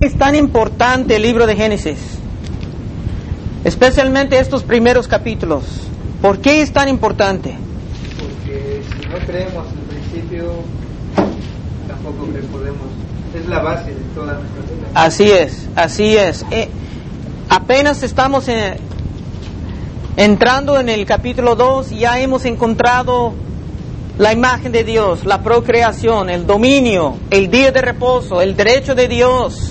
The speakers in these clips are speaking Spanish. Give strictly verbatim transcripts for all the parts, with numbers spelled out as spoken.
Es tan importante el libro de Génesis, especialmente estos primeros capítulos. ¿Por qué es tan importante? Porque si no creemos al principio, tampoco que podemos. Es la base de toda nuestra vida. Así es, así es. Eh, apenas estamos en, entrando en el capítulo dos, ya hemos encontrado la imagen de Dios, la procreación, el dominio, el día de reposo, el derecho de Dios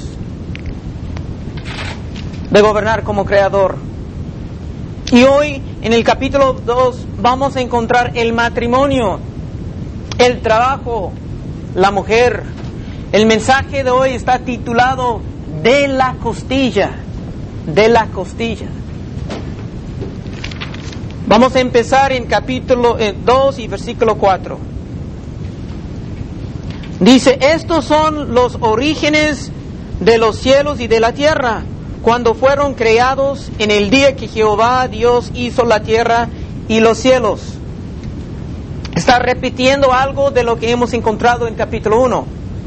de gobernar como creador. Y hoy, en el capítulo dos, vamos a encontrar el matrimonio, el trabajo, la mujer. El mensaje de hoy está titulado De la costilla, de la costilla. Vamos a empezar en capítulo dos y versículo cuatro. Dice, estos son los orígenes de los cielos y de la tierra, cuando fueron creados en el día que Jehová Dios hizo la tierra y los cielos. Está repitiendo algo de lo que hemos encontrado en capítulo uno.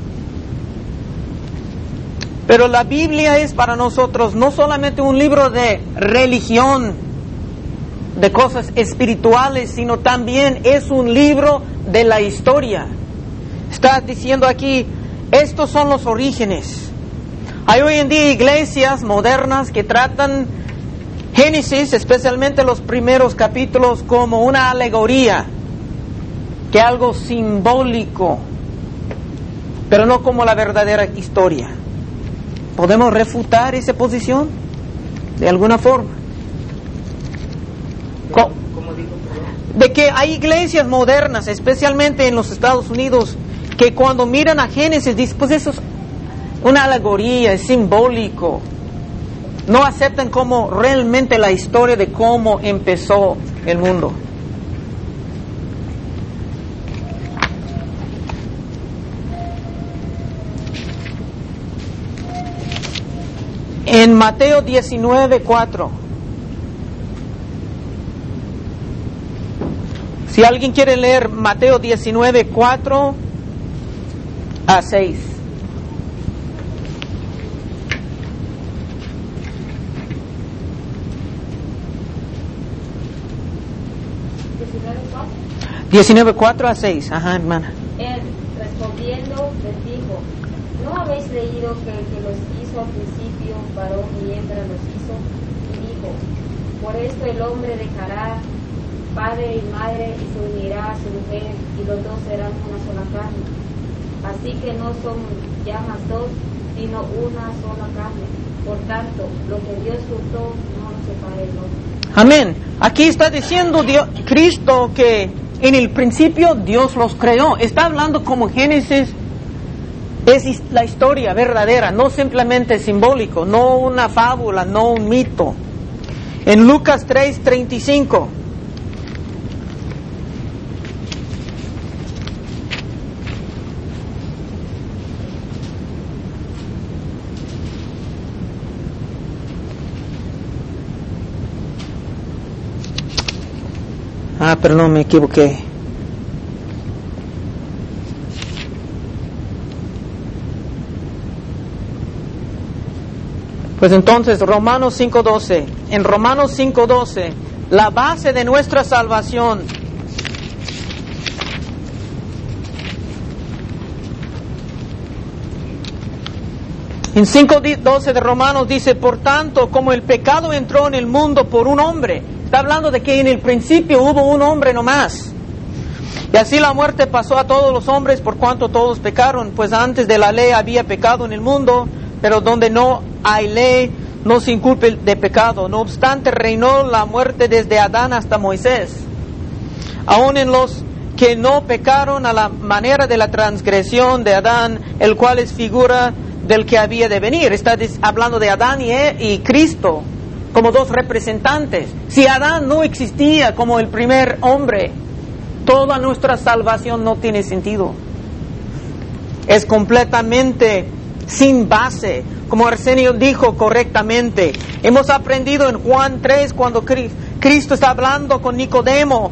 Pero la Biblia es para nosotros no solamente un libro de religión, de cosas espirituales, sino también es un libro de la historia. Está diciendo aquí, estos son los orígenes. Hay hoy en día iglesias modernas que tratan Génesis, especialmente los primeros capítulos, como una alegoría, que algo simbólico, pero no como la verdadera historia. ¿Podemos refutar esa posición de alguna forma? ¿Cómo, cómo dijo, de que hay iglesias modernas, especialmente en los Estados Unidos, que cuando miran a Génesis dicen, pues eso es una alegoría, es simbólico. No aceptan como realmente la historia de cómo empezó el mundo. En Mateo diecinueve, cuatro. Si alguien quiere leer Mateo diecinueve, cuatro a seis. diecinueve, cuatro a seis. Ajá, hermana. Él, respondiendo, les dijo, ¿no habéis leído que el que los hizo al principio, varón y hembra los hizo? Y dijo, por esto el hombre dejará padre y madre y se unirá a su mujer, y los dos serán una sola carne. Así que no son ya más dos, sino una sola carne. Por tanto, lo que Dios juntó, no lo separe el hombre. Amén. Aquí está diciendo Dios, Cristo, que en el principio Dios los creó. Está hablando como Génesis es la historia verdadera, no simplemente simbólico, no una fábula, no un mito. En Lucas tres, treinta y cinco. Ah, perdón, me equivoqué. Pues entonces, Romanos cinco doce. En Romanos cinco doce, la base de nuestra salvación. En cinco doce de Romanos dice, por tanto, como el pecado entró en el mundo por un hombre. Está hablando de que en el principio hubo un hombre nomás. Y así la muerte pasó a todos los hombres por cuanto todos pecaron. Pues antes de la ley había pecado en el mundo, pero donde no hay ley no se inculpe de pecado. No obstante, reinó la muerte desde Adán hasta Moisés. Aún en los que no pecaron a la manera de la transgresión de Adán, el cual es figura del que había de venir. Está hablando de Adán y, y Cristo como dos representantes. Si Adán no existía como el primer hombre, toda nuestra salvación no tiene sentido. Es completamente sin base. Como Arsenio dijo correctamente, hemos aprendido en Juan tres cuando Cristo está hablando con Nicodemo.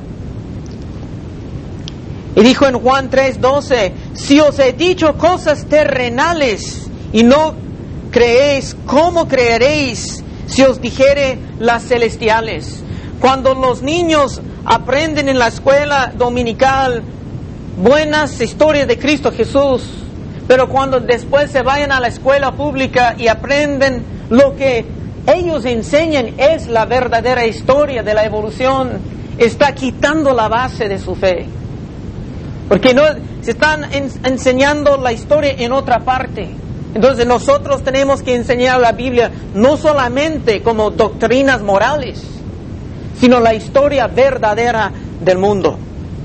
Y dijo en Juan tres doce, si os he dicho cosas terrenales y no creéis, ¿cómo creeréis si os dijere las celestiales? Cuando los niños aprenden en la escuela dominical buenas historias de Cristo Jesús, pero cuando después se vayan a la escuela pública y aprenden lo que ellos enseñan es la verdadera historia de la evolución, está quitando la base de su fe. Porque no, se están en, enseñando la historia en otra parte. Entonces nosotros tenemos que enseñar la Biblia no solamente como doctrinas morales, sino la historia verdadera del mundo.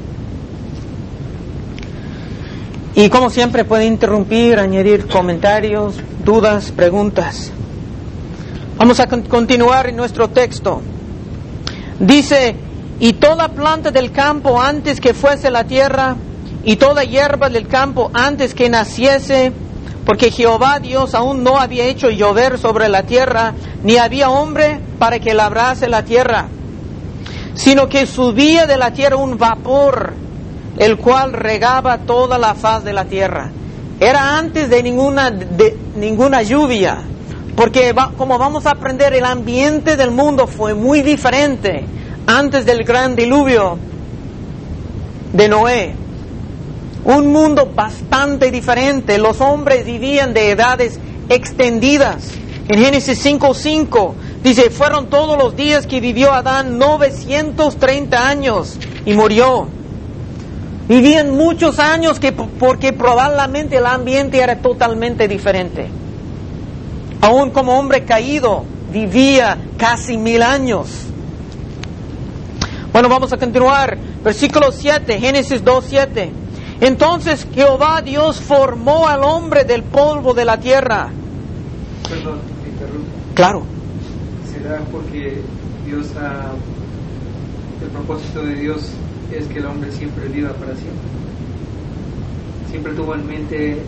Y como siempre puede interrumpir, añadir comentarios, dudas, preguntas. Vamos a con- continuar en nuestro texto. Dice, y toda planta del campo antes que fuese la tierra, y toda hierba del campo antes que naciese, porque Jehová Dios aún no había hecho llover sobre la tierra, ni había hombre para que labrase la tierra, sino que subía de la tierra un vapor, el cual regaba toda la faz de la tierra. Era antes de ninguna, de, ninguna lluvia, porque va, como vamos a aprender, el ambiente del mundo fue muy diferente antes del gran diluvio de Noé. Un mundo bastante diferente. Los hombres vivían de edades extendidas. En Génesis cinco cinco dice, fueron todos los días que vivió Adán novecientos treinta años y murió. Vivían muchos años que, porque probablemente el ambiente era totalmente diferente. Aún como hombre caído, vivía casi mil años. Bueno, vamos a continuar. Versículo siete, Génesis dos siete. Entonces Jehová Dios formó al hombre del polvo de la tierra. Perdón, me interrumpo. Claro. ¿Será porque Dios ha... el propósito de Dios es que el hombre siempre viva para siempre? Siempre tuvo en mente...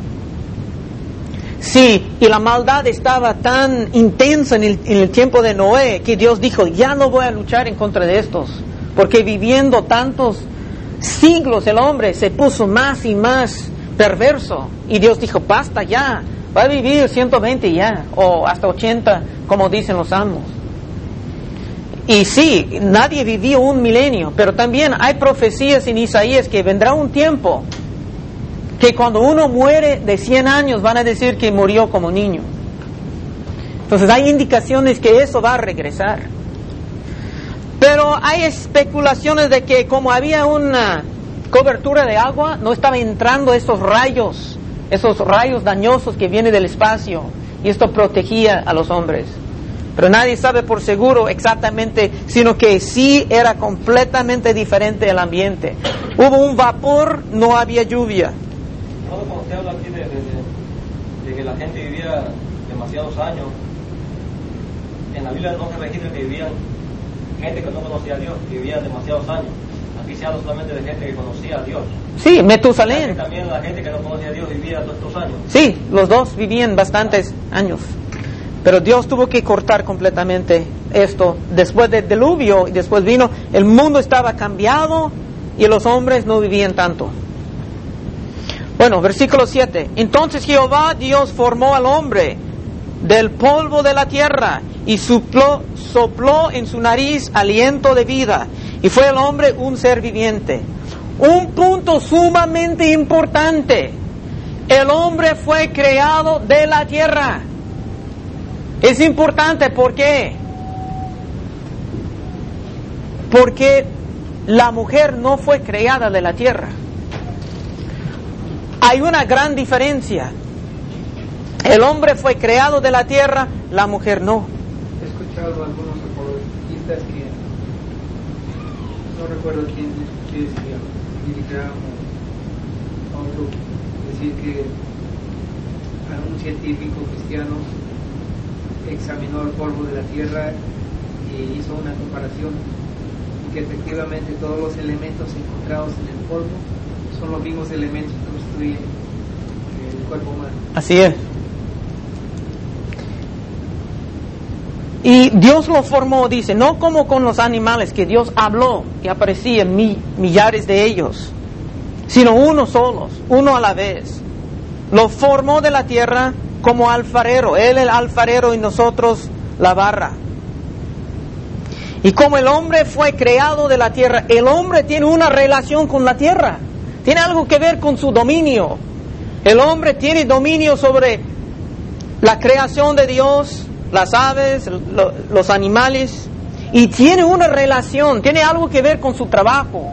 Sí, y la maldad estaba tan intensa en el, en el tiempo de Noé que Dios dijo, ya no voy a luchar en contra de estos, porque viviendo tantos siglos el hombre se puso más y más perverso, y Dios dijo, basta ya, va a vivir ciento veinte ya, o hasta ochenta, como dicen los salmos. Y sí, nadie vivió un milenio, pero también hay profecías en Isaías que vendrá un tiempo que cuando uno muere de cien años van a decir que murió como niño. Entonces hay indicaciones que eso va a regresar. Pero hay especulaciones de que como había una cobertura de agua, no estaban entrando esos rayos, esos rayos dañosos que vienen del espacio, y esto protegía a los hombres. Pero nadie sabe por seguro exactamente, sino que sí era completamente diferente el ambiente. Hubo un vapor, no había lluvia. Cuando usted habla aquí de, de, de, de que la gente vivía demasiados años, en la Biblia no se registra que vivían gente que no conocía a Dios, que vivía demasiados años. Aquí se habla solamente de gente que conocía a Dios. Sí, Metusalén. También la gente que no conocía a Dios vivía todos estos años. Sí, los dos vivían bastantes años. Pero Dios tuvo que cortar completamente esto. Después del diluvio, y después vino, el mundo estaba cambiado y los hombres no vivían tanto. Bueno, versículo siete. Entonces Jehová Dios formó al hombre del polvo de la tierra y sopló, sopló en su nariz aliento de vida, y fue el hombre un ser viviente. Un punto sumamente importante: el hombre fue creado de la tierra. Es importante, ¿por qué? Porque la mujer no fue creada de la tierra. Hay una gran diferencia. El hombre fue creado de la tierra, la mujer no. He escuchado a algunos apologistas que, no recuerdo quién, quién decía, Billy Graham o otro, decir que a un científico cristiano examinó el polvo de la tierra y hizo una comparación, y que efectivamente todos los elementos encontrados en el polvo son los mismos elementos que construyen el cuerpo humano. Así es. Y Dios lo formó, dice, no como con los animales, que Dios habló y aparecían mi, millares de ellos, sino uno solos, uno a la vez. Lo formó de la tierra como alfarero, Él el alfarero y nosotros la barra. Y como el hombre fue creado de la tierra, el hombre tiene una relación con la tierra, tiene algo que ver con su dominio. El hombre tiene dominio sobre la creación de Dios, las aves, lo, los animales, y tiene una relación, tiene algo que ver con su trabajo.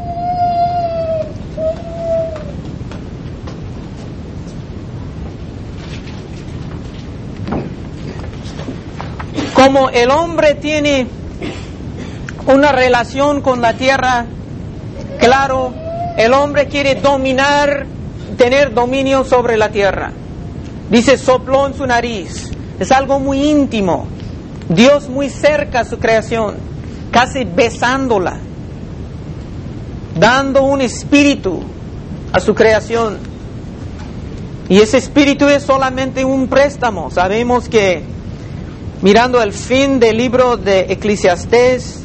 Como el hombre tiene una relación con la tierra, claro, el hombre quiere dominar, tener dominio sobre la tierra. Dice, sopló en su nariz. Es algo muy íntimo. Dios muy cerca a su creación, casi besándola, dando un espíritu a su creación. Y ese espíritu es solamente un préstamo. Sabemos que, mirando el fin del libro de Eclesiastés,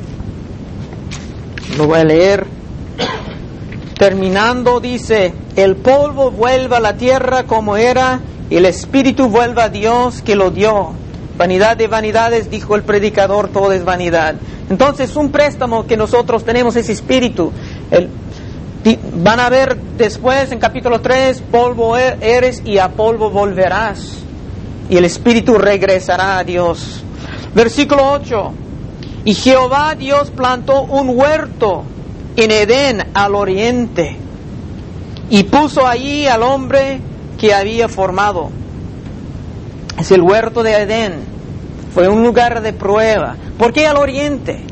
lo voy a leer. Terminando, dice, el polvo vuelva a la tierra como era, y el espíritu vuelva a Dios que lo dio. Vanidad de vanidades, dijo el predicador, todo es vanidad. Entonces, un préstamo que nosotros tenemos es espíritu. El, van a ver después, en capítulo tres, polvo eres y a polvo volverás. Y el espíritu regresará a Dios. Versículo ocho. Y Jehová Dios plantó un huerto en Edén al oriente, y puso allí al hombre que había formado. Es el huerto de Edén. Fue un lugar de prueba. ¿Por qué al oriente?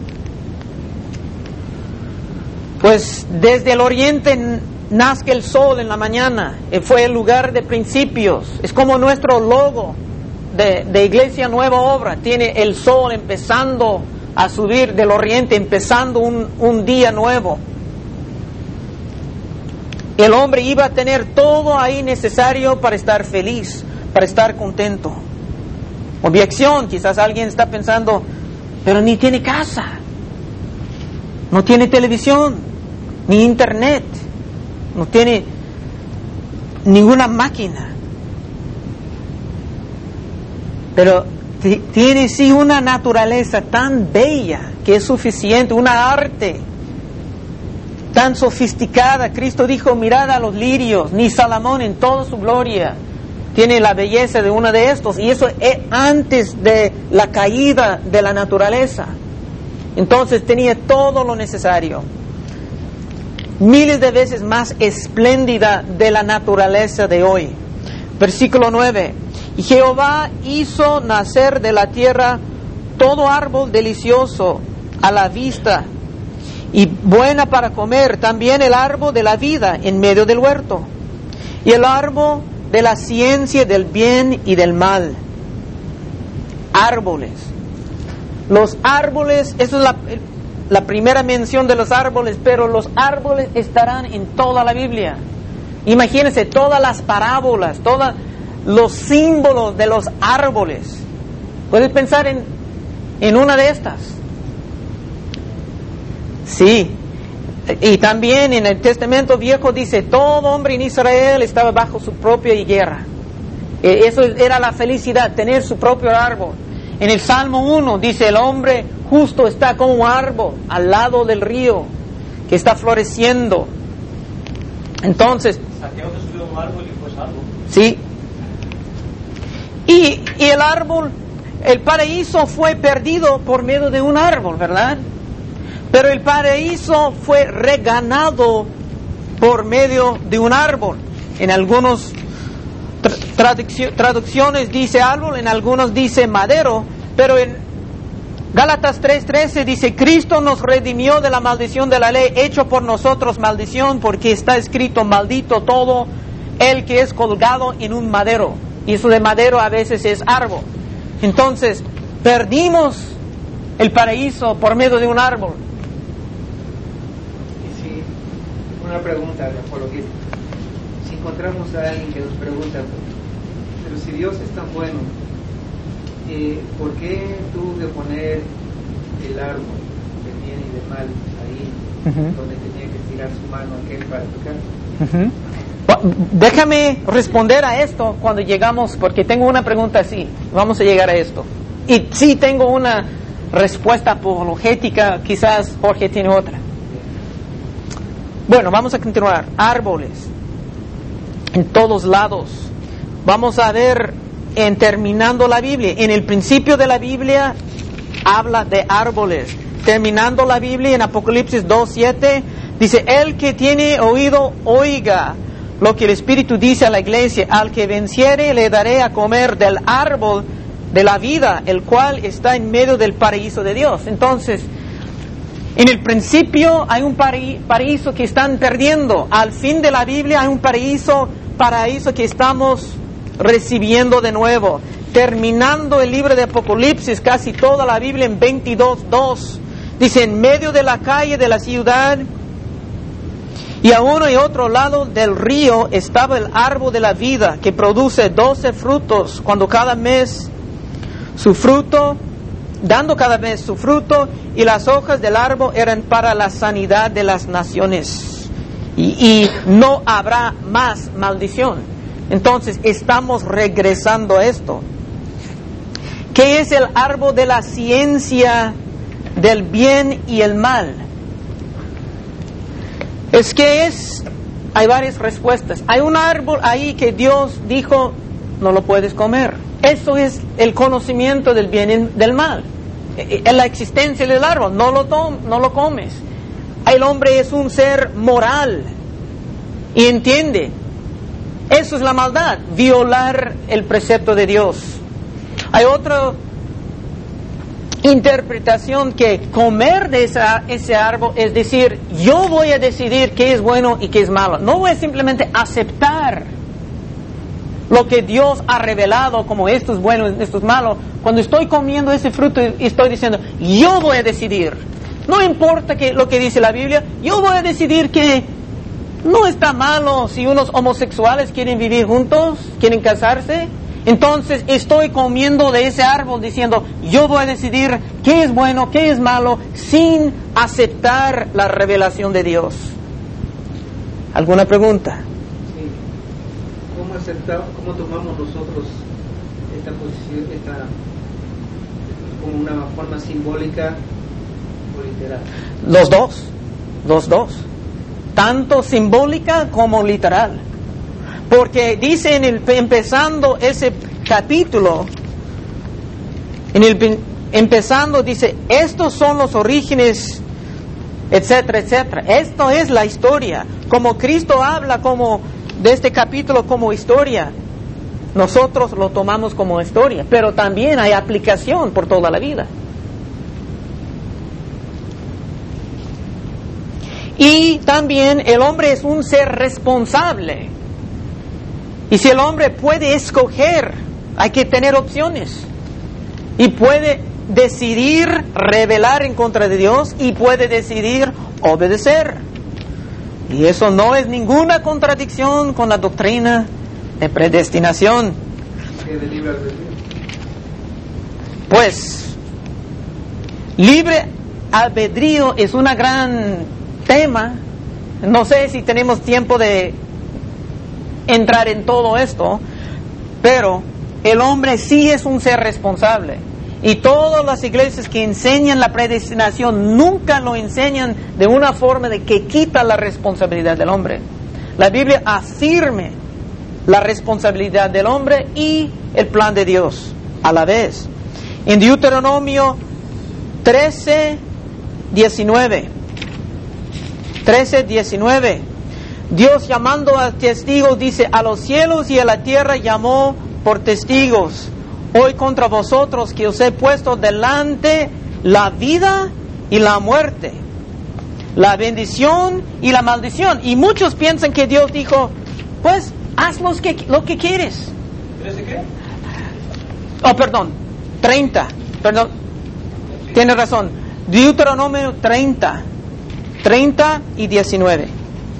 Pues desde el oriente nace el sol en la mañana. Fue el lugar de principios. Es como nuestro logo de, de Iglesia Nueva Obra. Tiene el sol empezando a subir del oriente, empezando un, un día nuevo. El hombre iba a tener todo ahí necesario para estar feliz, para estar contento. Objeción, quizás alguien está pensando, pero ni tiene casa, no tiene televisión, ni internet, no tiene ninguna máquina. Pero t- tiene sí una naturaleza tan bella que es suficiente, una arte tan sofisticada. Cristo dijo, mirad a los lirios, ni Salomón en toda su gloria tiene la belleza de uno de estos, y eso es antes de la caída de la naturaleza. Entonces tenía todo lo necesario, miles de veces más espléndida de la naturaleza de hoy. Versículo nueve. Y Jehová hizo nacer de la tierra todo árbol delicioso a la vista y buena para comer, también el árbol de la vida en medio del huerto, y el árbol de la ciencia del bien y del mal. Árboles. Los árboles, esa es la, la primera mención de los árboles, pero los árboles estarán en toda la Biblia. Imagínense todas las parábolas, todos los símbolos de los árboles. ¿Puedes pensar en, en una de estas? Sí. Y también en el Testamento Viejo dice, todo hombre en Israel estaba bajo su propia higuera. Eso era la felicidad, tener su propio árbol. En el Salmo uno dice, el hombre justo está como un árbol al lado del río que está floreciendo. Entonces, Saqueo se subió a un árbol y fue salvo. sí. Y, y el árbol, el paraíso fue perdido por medio de un árbol, ¿verdad? Pero el paraíso fue reganado por medio de un árbol. En algunas traduc- traducciones dice árbol, en algunos dice madero, pero en Gálatas tres trece dice, Cristo nos redimió de la maldición de la ley, hecho por nosotros maldición, porque está escrito, maldito todo el que es colgado en un madero. Y eso de madero a veces es árbol. Entonces, perdimos el paraíso por medio de un árbol. Una pregunta de apología. Si encontramos a alguien que nos pregunta, pero si Dios es tan bueno, eh, ¿por qué tuvo que poner el árbol de bien y de mal ahí, uh-huh, donde tenía que tirar su mano aquel para tocar? Uh-huh. Déjame responder a esto cuando llegamos, porque tengo una pregunta así. Vamos a llegar a esto. Y sí tengo una respuesta apologética, quizás Jorge tiene otra. Bueno, vamos a continuar. Árboles. En todos lados. Vamos a ver, en terminando la Biblia, en el principio de la Biblia habla de árboles. Terminando la Biblia en Apocalipsis dos siete, dice, el que tiene oído, oiga lo que el Espíritu dice a la iglesia. Al que venciere le daré a comer del árbol de la vida, el cual está en medio del paraíso de Dios. Entonces, en el principio hay un paraíso que están perdiendo. Al fin de la Biblia hay un paraíso, paraíso que estamos recibiendo de nuevo. Terminando el libro de Apocalipsis, casi toda la Biblia en veintidós dos, dice, en medio de la calle de la ciudad y a uno y otro lado del río estaba el árbol de la vida, que produce doce frutos, cuando cada mes su fruto, dando cada mes su fruto, y las hojas del árbol eran para la sanidad de las naciones. Y, y no habrá más maldición. Entonces, estamos regresando a esto. ¿Qué es el árbol de la ciencia del bien y el mal? Es que es, hay varias respuestas. Hay un árbol ahí que Dios dijo, no lo puedes comer. Eso es el conocimiento del bien y del mal. Es la existencia del árbol, no lo, tom, no lo comes. El hombre es un ser moral y entiende. Eso es la maldad, violar el precepto de Dios. Hay otra interpretación que comer de esa, ese árbol es decir, yo voy a decidir qué es bueno y qué es malo. No voy a simplemente aceptar lo que Dios ha revelado como esto es bueno y esto es malo. Cuando estoy comiendo ese fruto y estoy diciendo, yo voy a decidir. No importa que, lo que dice la Biblia, yo voy a decidir que no está malo si unos homosexuales quieren vivir juntos, quieren casarse. Entonces estoy comiendo de ese árbol diciendo, yo voy a decidir qué es bueno, qué es malo, sin aceptar la revelación de Dios. ¿Alguna pregunta? Sí. ¿Cómo aceptamos, cómo tomamos nosotros esta posición, esta como una forma simbólica o literal? Los dos, los dos. Tanto simbólica como literal. Porque dice en el, empezando ese capítulo, en el, empezando dice, estos son los orígenes, etcétera, etcétera. Esto es la historia. Como Cristo habla como de este capítulo como historia, nosotros lo tomamos como historia, pero también hay aplicación por toda la vida. Y también el hombre es un ser responsable. Y si el hombre puede escoger, hay que tener opciones. Y puede decidir rebelar en contra de Dios y puede decidir obedecer. Y eso no es ninguna contradicción con la doctrina de predestinación. Pues, libre albedrío es una gran tema. No sé si tenemos tiempo de entrar en todo esto, pero el hombre sí es un ser responsable. Y todas las iglesias que enseñan la predestinación nunca lo enseñan de una forma de que quita la responsabilidad del hombre. La Biblia afirma la responsabilidad del hombre y el plan de Dios a la vez. En Deuteronomio trece diecinueve, trece diecinueve, Dios llamando a testigos dice, a los cielos y a la tierra llamó por testigos. Hoy contra vosotros que os he puesto delante la vida y la muerte, la bendición y la maldición. Y muchos piensan que Dios dijo, pues haz lo que, lo que quieres. ¿trece qué? Oh, perdón, treinta, perdón, tiene razón. Deuteronomio treinta, treinta y diecinueve.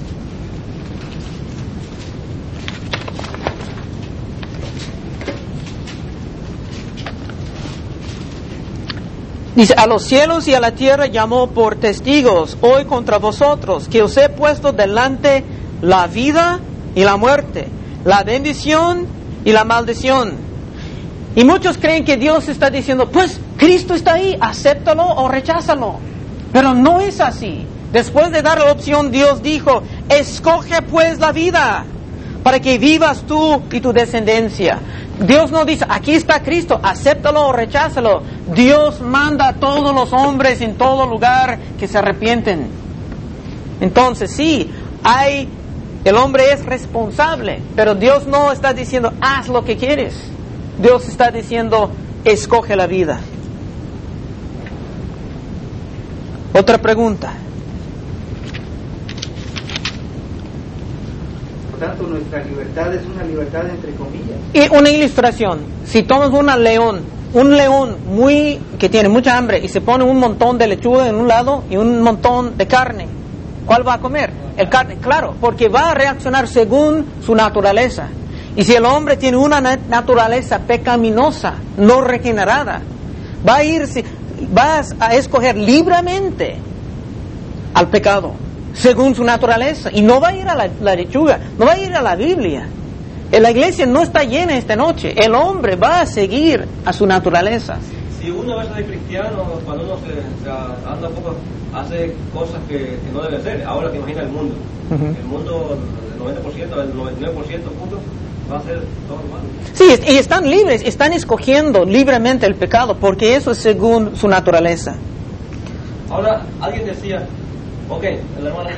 Dice, a los cielos y a la tierra llamó por testigos hoy contra vosotros, que os he puesto delante la vida y y la muerte, la bendición y la maldición. Y muchos creen que Dios está diciendo, pues Cristo está ahí, acéptalo o recházalo. Pero no es así. Después de dar la opción, Dios dijo, escoge pues la vida para que vivas tú y tu descendencia. Dios no dice, aquí está Cristo, acéptalo o recházalo. Dios manda a todos los hombres en todo lugar que se arrepienten. Entonces sí, hay, el hombre es responsable, pero Dios no está diciendo, haz lo que quieres. Dios está diciendo, escoge la vida. Otra pregunta. Por tanto, nuestra libertad es una libertad entre comillas. Y una ilustración. Si tomas un león, un león muy que tiene mucha hambre y se pone un montón de lechuga en un lado y un montón de carne, ¿cuál va a comer? El carne, claro, porque va a reaccionar según su naturaleza. Y si el hombre tiene una naturaleza pecaminosa, no regenerada, va a irse, va a escoger libremente al pecado, según su naturaleza, y no va a ir a la, la lechuga, no va a ir a la Biblia. La iglesia no está llena esta noche. El hombre va a seguir a su naturaleza. Si uno a veces es cristiano, cuando uno se, se anda un poco, hace cosas que, que no debe hacer. Ahora te imaginas el mundo. Uh-huh. El mundo, el noventa por ciento, el noventa y nueve por ciento punto, va a ser todo malo. Sí, y están libres, están escogiendo libremente el pecado, porque eso es según su naturaleza. Ahora, alguien decía, ok, el hermano,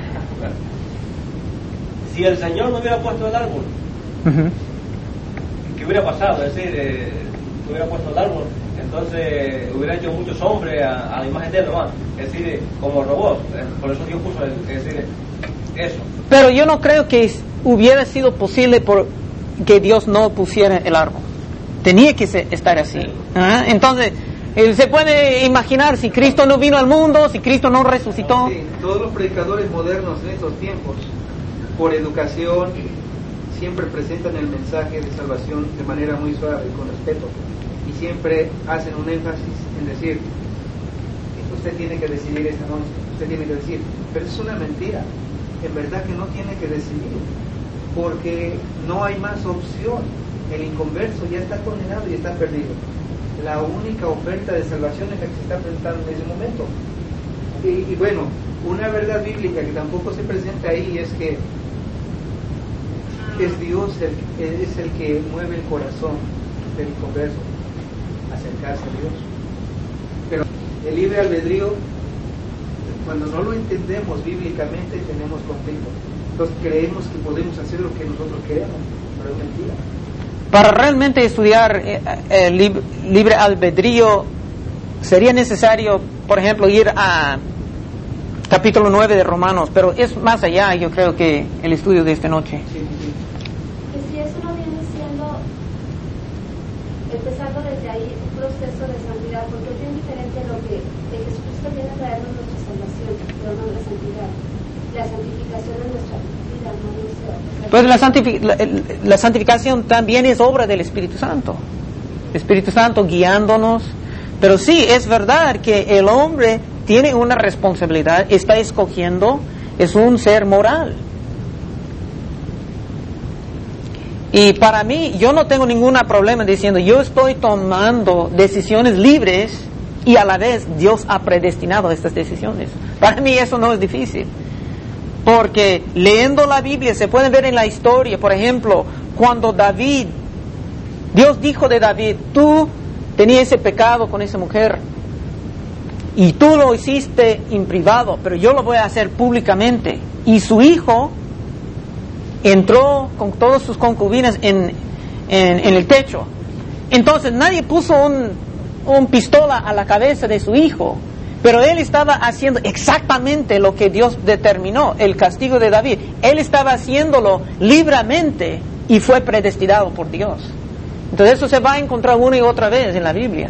si el Señor no hubiera puesto el árbol, uh-huh, ¿qué hubiera pasado? Es decir, eh, no hubiera puesto el árbol, entonces hubiera hecho muchos hombres a, a la imagen de él, ¿no? Es decir, como robots. Eh, por eso Dios puso el, es decir, eso. Pero yo no creo que hubiera sido posible por que Dios no pusiera el árbol. Tenía que ser, estar así. ¿Ah? Entonces, eh, se puede imaginar si Cristo no vino al mundo, si Cristo no resucitó. Sí, todos los predicadores modernos en estos tiempos, por educación, siempre presentan el mensaje de salvación de manera muy suave y con respeto, y siempre hacen un énfasis en decir, usted tiene que decidir esta noche, usted tiene que decidir, pero es una mentira. En verdad que no tiene que decidir, porque no hay más opción. El inconverso ya está condenado y está perdido. La única oferta de salvación es la que se está presentando en ese momento. Y, y bueno, una verdad bíblica que tampoco se presenta ahí es que es Dios el, es el que mueve el corazón del inconverso a acercarse a Dios. Pero el libre albedrío, cuando no lo entendemos bíblicamente, tenemos conflicto. Entonces creemos que podemos hacer lo que nosotros queremos, pero es mentira. Para realmente estudiar eh, el lib- libre albedrío, sería necesario, por ejemplo, ir a capítulo nueve de Romanos, pero es más allá, yo creo, que el estudio de esta noche. Sí, sí. Que si eso no viene siendo, empezando desde ahí, un proceso de santidad, porque es bien diferente a lo que, que Jesucristo viene a traernos nuestra salvación, pero no la santidad. La santificación de nuestra vida, no nuestra... Pues la, santific- la, la santificación también es obra del Espíritu Santo. El Espíritu Santo guiándonos. Pero sí, es verdad que el hombre tiene una responsabilidad, está escogiendo, es un ser moral. Y para mí, yo no tengo ningún problema diciendo, yo estoy tomando decisiones libres y a la vez Dios ha predestinado estas decisiones. Para mí eso no es difícil. Porque leyendo la Biblia se puede ver en la historia, por ejemplo, cuando David, Dios dijo de David, tú tenías ese pecado con esa mujer y tú lo hiciste en privado, pero yo lo voy a hacer públicamente. Y su hijo entró con todas sus concubinas en, en, en el techo. Entonces nadie puso un, un pistola a la cabeza de su hijo, pero él estaba haciendo exactamente lo que Dios determinó, el castigo de David. Él estaba haciéndolo libremente y fue predestinado por Dios. Entonces eso se va a encontrar una y otra vez en la Biblia.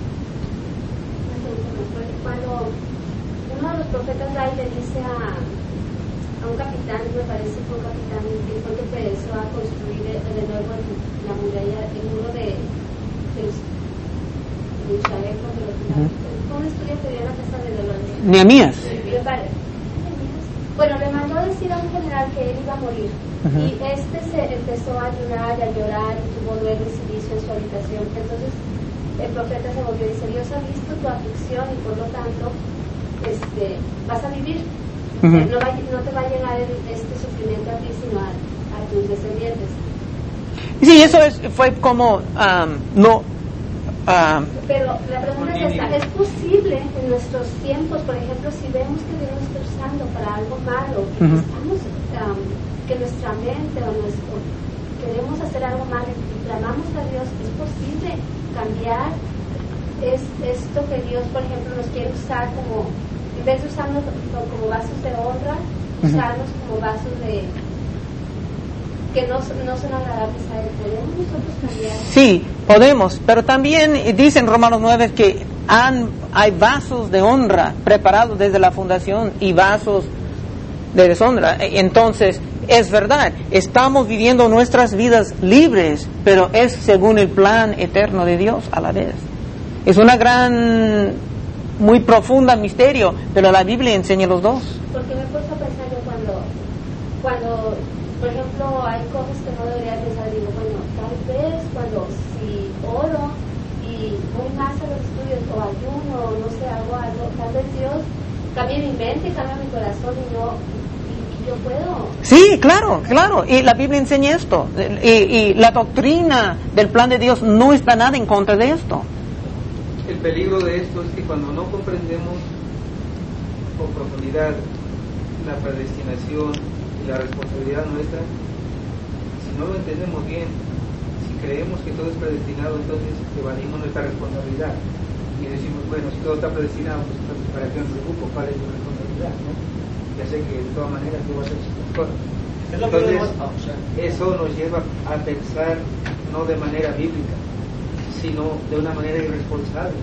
Cuando uno de los profetas ahí le dice a, a un capitán, me parece que fue un capitán, que fue que empezó a construir de, de nuevo la muralla, el muro de, de, de Israel, cuando lo tiraron. Uh-huh. Un estudio que dio en la casa de Dolores. Nehemías. Bueno, le mandó a decir a un general que él iba a morir. Ujú. Y este se empezó a ayunar, a llorar, y tuvo luego el silicio en su habitación. Entonces el profeta se volvió y dice, Dios ha visto tu aflicción y por lo tanto este, vas a vivir. Ujú. no, va, no te va a llegar el, este sufrimiento a ti, sino a, a tus descendientes. Sí, eso es, fue como, um, no, um, Pero la pregunta es esta, ¿es posible en nuestros tiempos, por ejemplo, si vemos que Dios nos está usando para algo malo, que, Ujú. estamos, um, que nuestra mente o nuestro, queremos hacer algo malo y clamamos a Dios, ¿es posible cambiar es esto que Dios, por ejemplo, nos quiere usar como, en vez de usarnos como vasos de honra, usarnos como vasos de que no, no son agradables a Él? ¿Podemos nosotros cambiar? sí, podemos, pero también dice en Romanos nueve que han, hay vasos de honra preparados desde la fundación y vasos de deshonra. Entonces, es verdad, estamos viviendo nuestras vidas libres, pero es según el plan eterno de Dios a la vez. Es una gran, muy profunda misterio, pero la Biblia enseña los dos. Porque me he puesto a pensar yo cuando, cuando, por ejemplo, hay cosas que no debería pensar, digo, bueno, tal vez cuando si oro y voy más a los estudios o ayuno o no sé, hago algo, tal vez Dios cambie mi mente, cambie mi corazón y no, y, y yo puedo. Sí, claro, claro, y la Biblia enseña esto, y, y la doctrina del plan de Dios no está nada en contra de esto. El peligro de esto es que cuando no comprendemos con profundidad la predestinación y la responsabilidad nuestra, si no lo entendemos bien, si creemos que todo es predestinado, entonces evadimos nuestra responsabilidad y decimos, bueno, si todo está predestinado, pues entonces ¿para qué me preocupo? ¿Cuál es mi responsabilidad? ¿no? Ya sé que de todas maneras tú vas a hacer tus cosas. Entonces, eso nos lleva a pensar no de manera bíblica, sino de una manera irresponsable.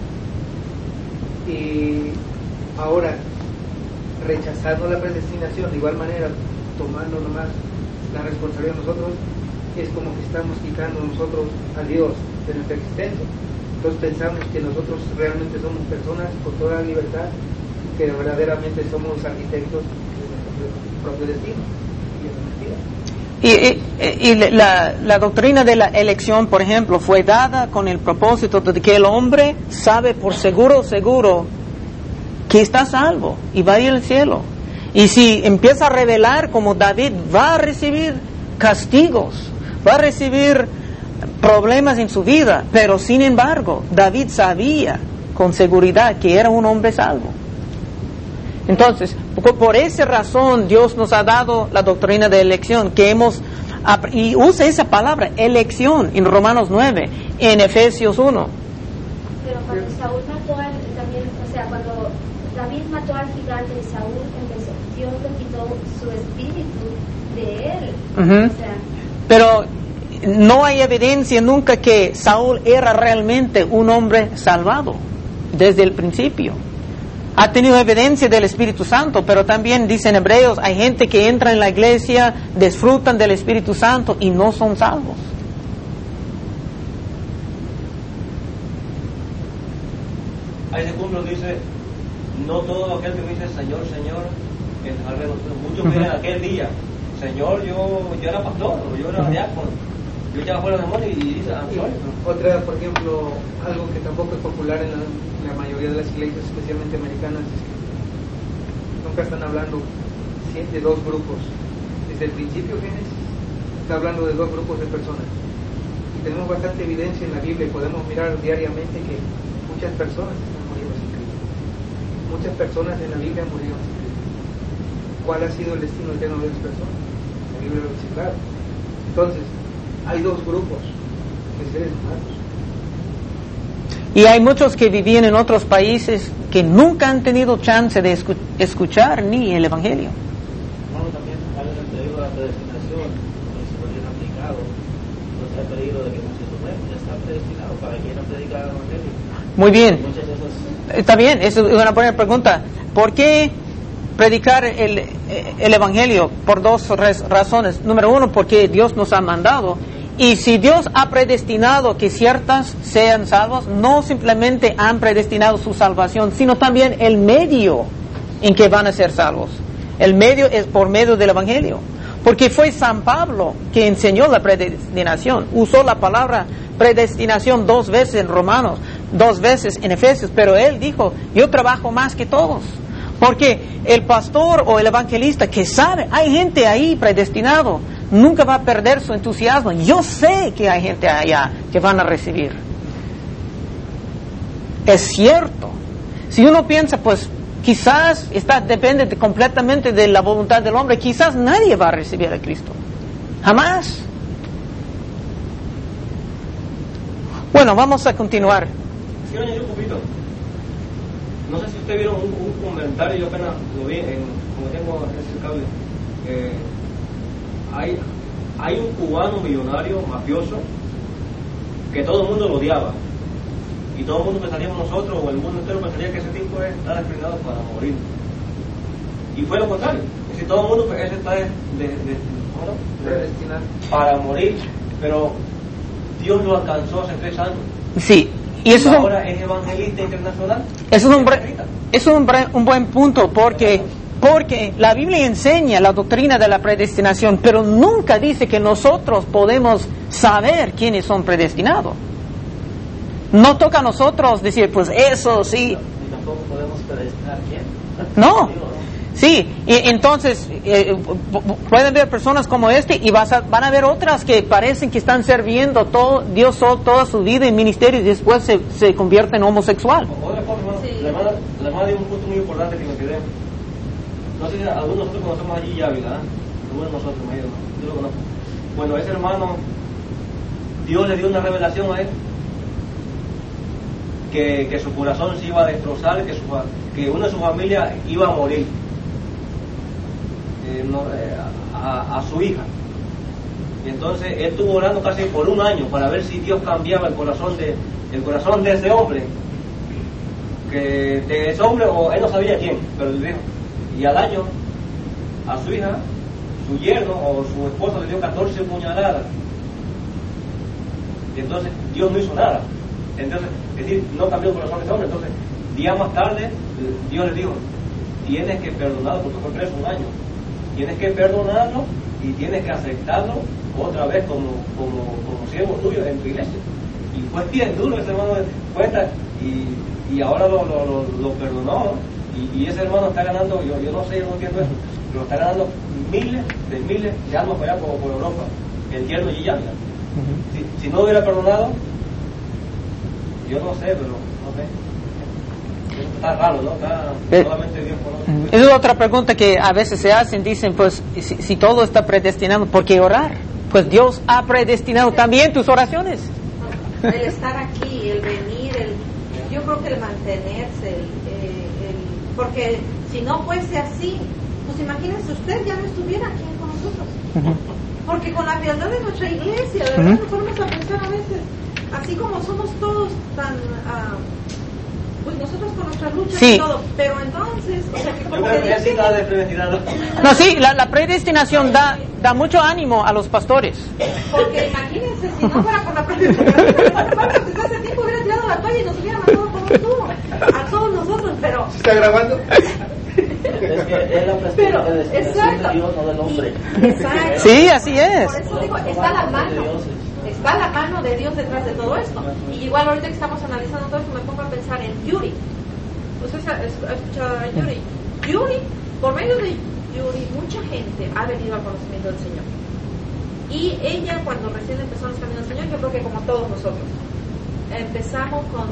Y ahora, rechazando la predestinación, de igual manera, tomando nomás la responsabilidad de nosotros, es como que estamos quitando nosotros a Dios de nuestra existencia. Entonces pensamos que nosotros realmente somos personas con toda la libertad, que verdaderamente somos arquitectos de nuestro propio destino. Y es mentira. Y, y, y la, la doctrina de la elección, por ejemplo, fue dada con el propósito de que el hombre sabe por seguro, seguro, que está salvo y va a ir al cielo. Y si empieza a rebelar como David, va a recibir castigos, va a recibir problemas en su vida, pero sin embargo, David sabía con seguridad que era un hombre salvo. Entonces, por esa razón Dios nos ha dado la doctrina de elección, que hemos, y usa esa palabra, elección, en Romanos nueve, en Efesios uno. Pero cuando Saúl mató al, también, o sea, cuando David mató al gigante y Saúl empezó, Dios le quitó su espíritu de él. Uh-huh. O sea, pero no hay evidencia nunca que Saúl era realmente un hombre salvado desde el principio. Ha tenido evidencia del Espíritu Santo, pero también dicen Hebreos, hay gente que entra en la iglesia, disfrutan del Espíritu Santo y no son salvos. Ahí se cumple, dice, no todo aquel que me dice Señor, Señor, entrará en nosotros. Muchos Uh-huh. vienen aquel día, Señor, yo, yo era pastor, o yo era Uh-huh. diácono, yo echaba fuera demonios y dice, ah, sorry. Otra, por ejemplo, algo que tampoco es popular en la, en la mayoría de las iglesias, especialmente americanas, es que nunca están hablando de dos grupos. Desde el principio Génesis está hablando de dos grupos de personas. Y tenemos bastante evidencia en la Biblia y podemos mirar diariamente que muchas personas están muriendo sin Cristo. Muchas personas en la Biblia murieron sin Cristo. ¿Cuál ha sido el destino eterno de esas personas? La Biblia lo dice claro. Entonces, hay dos grupos de seres humanos. Y hay muchos que vivían en otros países que nunca han tenido chance de escu- escuchar ni el Evangelio. Bueno, también hay un peligro de la predestinación, cuando se vuelven aplicados, no está el peligro de que muchos duermen, ya está predestinado para quien no predica el Evangelio. Muy bien, Muchas de esas, está bien, esa es una buena pregunta. ¿Por qué predicar el, el Evangelio? Por dos raz- razones. Número uno, porque Dios nos ha mandado. Y si Dios ha predestinado que ciertas sean salvas, no simplemente han predestinado su salvación, sino también el medio en que van a ser salvos. El medio es por medio del Evangelio. Porque fue San Pablo que enseñó la predestinación. Usó la palabra predestinación dos veces en Romanos, dos veces en Efesios, pero él dijo, yo trabajo más que todos. Porque el pastor o el evangelista que sabe, hay gente ahí predestinado, nunca va a perder su entusiasmo. Yo sé que hay gente allá que van a recibir. Es cierto. Si uno piensa, pues quizás está, depende de, completamente de la voluntad del hombre, quizás nadie va a recibir a Cristo. Jamás. Bueno, vamos a continuar. Quiero añadir un poquito. No sé si ustedes vieron un, un comentario, yo apenas lo vi, en, como tengo ese cable. Eh, hay, hay un cubano millonario, mafioso, que todo el mundo lo odiaba. Y todo el mundo pensaríamos nosotros, o el mundo entero pensaría que ese tipo está destinado para morir. Y fue lo contrario. Es decir, todo el mundo, ese está de, de, de, ¿cómo no? Predestinado. Para morir. Pero Dios lo alcanzó hace tres años. Sí. Y eso y ahora es evangelista internacional. Eso es un, bre, es un, bre, un buen punto, porque, porque la Biblia enseña la doctrina de la predestinación, pero nunca dice que nosotros podemos saber quiénes son predestinados. No toca a nosotros decir, pues eso sí. Y tampoco podemos predestinar quién. No. Sí, y entonces eh, pueden ver personas como este y vas a, van a ver otras que parecen que están sirviendo todo Dios toda su vida en ministerio y después se, se convierten en homosexual. Otra cosa, hermano, sí. La hermana, la hermana dio un punto muy importante que me quedé. No sé si algunos de nosotros conocemos allí ya, ¿verdad? Algunos de nosotros, me digo, yo lo conozco. Bueno, ese hermano, Dios le dio una revelación a él. Que, que su corazón se iba a destrozar, que, su, que una de sus familias iba a morir. Eh, no, eh, a, a su hija. Y entonces él estuvo orando casi por un año para ver si Dios cambiaba el corazón de el corazón de ese hombre, que de ese hombre, o él no sabía quién, pero le dijo. Y al año a su hija, su yerno o su esposa le dio catorce puñaladas. Y entonces Dios no hizo nada. Entonces, es decir, no cambió el corazón de ese hombre. Entonces, días más tarde, Dios le dijo, tienes que perdonarlo, porque fue preso un año. Tienes que perdonarlo y tienes que aceptarlo otra vez como, como, como siervo tuyo en tu iglesia. Y fue bien duro ese hermano de cuenta, y, y ahora lo, lo, lo, lo perdonó, y, y ese hermano está ganando, yo, yo no sé, yo no entiendo eso, pero está ganando miles de miles de almas por allá por, por Europa, el tierno y ya. Uh-huh. Si, si no hubiera perdonado, yo no sé, pero no sé. Está raro, ¿no? Está, eh, solamente Dios conoce. Es otra pregunta que a veces se hacen, dicen, pues, si, si todo está predestinado, ¿por qué orar? Pues Dios ha predestinado también tus oraciones. El estar aquí, el venir, el, yo creo que el mantenerse, el, el, el, porque si no fuese así, pues imagínense, usted ya no estuviera aquí con nosotros. Uh-huh. Porque con la fealdad de nuestra iglesia, de verdad, uh-huh. nos ponemos a pensar a veces, así como somos todos tan... Uh, pues nosotros con nuestras luchas sí. y todo, pero entonces, o sea, que como que Dios tiene... de predestinado. No, sí, la, la predestinación da, da mucho ánimo a los pastores. Porque imagínense, si no fuera por la predestinación, desde hace tiempo hubiera tirado la toalla y nos hubiera mandado como un tubo a todos nosotros, pero... ¿Se está grabando? Es que es la predestinación de Dios, no del hombre. Exacto. Sí, así es. Por eso digo, está la mano. Está la mano de Dios detrás de todo esto. Y igual ahorita que estamos analizando todo esto me pongo a pensar en Yuri. ¿Usted ha escuchado a Yuri? Yuri, por medio de Yuri, mucha gente ha venido al conocimiento del Señor. Y ella, cuando recién empezó los caminos del Señor, yo creo que como todos nosotros, empezamos con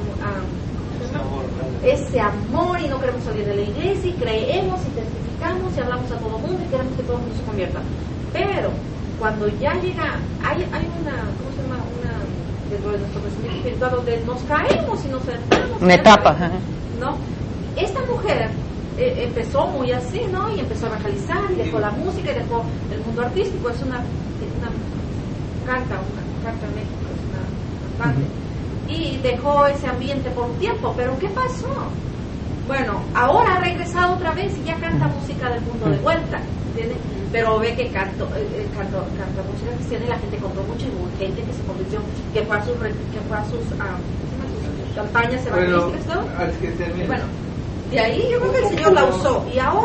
um, ese amor y no queremos salir de la iglesia y creemos y testificamos y hablamos a todo el mundo y queremos que todo el mundo se convierta. Pero cuando ya llega, hay, hay una, ¿cómo se llama? Una, dentro de nuestro crecimiento espiritual, donde nos caemos y nos enfermamos. Una etapa. ¿No? Esta mujer eh, empezó muy así, ¿no? Y empezó a evangelizar y dejó la música y dejó el mundo artístico. Es una, una canta, una canta en México, es una cantante. Uh-huh. Y dejó ese ambiente por un tiempo. ¿Pero qué pasó? Bueno, ahora ha regresado otra vez y ya canta música del mundo de vuelta, ¿entiendes? Pero ve que canto, eh, canto, canta música cristiana y la gente compró mucho y hubo gente que se convirtió, que fue a sus, que fue a sus, um, sus campañas evangelísticas, ¿no? Bueno, bueno, de ahí yo creo que el Señor la usó y ahora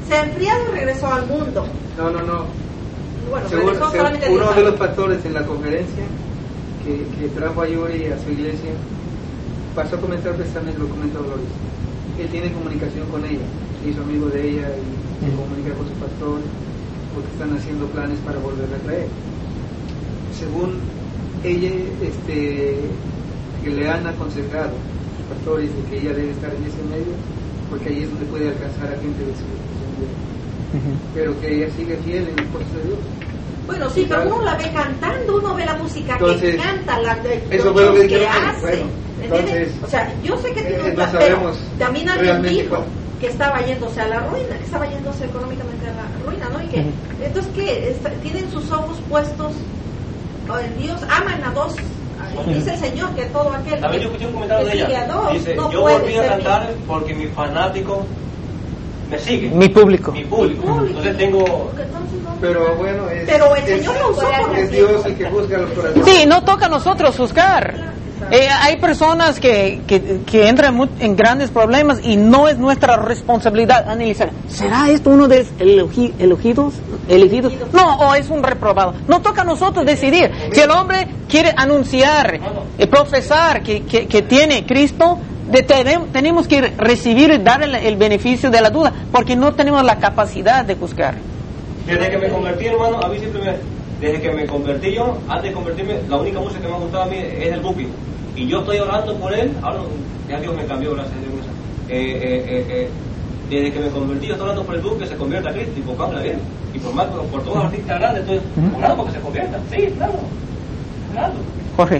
se ha enfriado y regresó al mundo. No, no, no. Bueno, Según, regresó según solamente uno diez de los años. pastores en la conferencia que, que trajo a Yuri a su iglesia pasó a comentar precisamente lo que comentó Dolores. Él tiene comunicación con ella, se hizo amigo de ella y se comunica con su pastor porque están haciendo planes para volverla a traer. Según ella, este, que le han aconsejado los pastores de que ella debe estar en ese medio porque ahí es donde puede alcanzar a gente de su iglesia. Uh-huh. Pero que ella sigue fiel en las cosas de Dios. Bueno, sí, pero uno la ve cantando, uno ve la música entonces, que canta, la, de, eso los que, que que hace. Bueno, entonces, o sea, yo sé que tiene eh, un plan, no pero también alguien dijo cuál. que estaba yéndose a la ruina, que estaba yéndose económicamente a la ruina, ¿no? Y que, uh-huh. entonces, ¿qué? Está, tienen sus ojos puestos en Dios, aman a dos. Uh-huh. Dice el Señor que todo aquel también yo escuché un comentario que de ella. A dos, dice, no yo volví a cantar bien. Porque mi fanático me sigue. Mi público. Mi público. Mi público. Entonces tengo... Pero bueno, es, pero el es, Señor lo usó es, es Dios el que juzga los corazones. Sí, no toca a nosotros juzgar. Eh, hay personas que, que, que entran en grandes problemas y no es nuestra responsabilidad analizar. ¿Será esto uno de los elogi, elegidos? elegidos? No, o es un reprobado. No toca a nosotros decidir. Si el hombre quiere anunciar, eh, profesar que, que, que tiene Cristo, de, tenemos, tenemos que recibir y dar el, el beneficio de la duda, porque no tenemos la capacidad de juzgar. Desde que me convertí, hermano, a mí siempre me... Desde que me convertí yo, antes de convertirme, la única música que me ha gustado a mí es el bupi. Y yo estoy orando por él, ahora ya Dios me cambió, gracias a Dios. Eh, eh, eh, eh, desde que me convertí, yo estoy orando por el bupi que se convierta a Cristo y por bien. Y por más, por, por todos los artistas grandes, estoy orando porque se conviertan. Sí, claro. Orando. Jorge.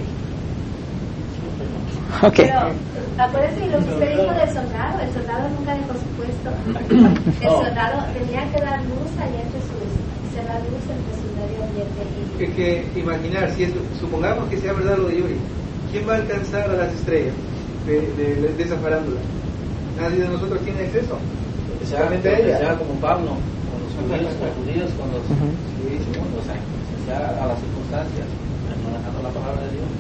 Ok. Pero, acuérdense lo que usted dijo del soldado. El soldado nunca dejó su puesto. El soldado tenía que dar luz allá en Jesús. Se da luz entre su medio ambiente y... Que, que imaginar, si es, supongamos que sea verdad lo de Yuri, ¿quién va a alcanzar a las estrellas de, de, de, de esa farándula? Nadie de nosotros tiene acceso. Especialmente ella. Sea como Pablo, con los judíos, con los judíos, con los uh-huh. o sea, sea a las circunstancias, manejando la palabra de Dios.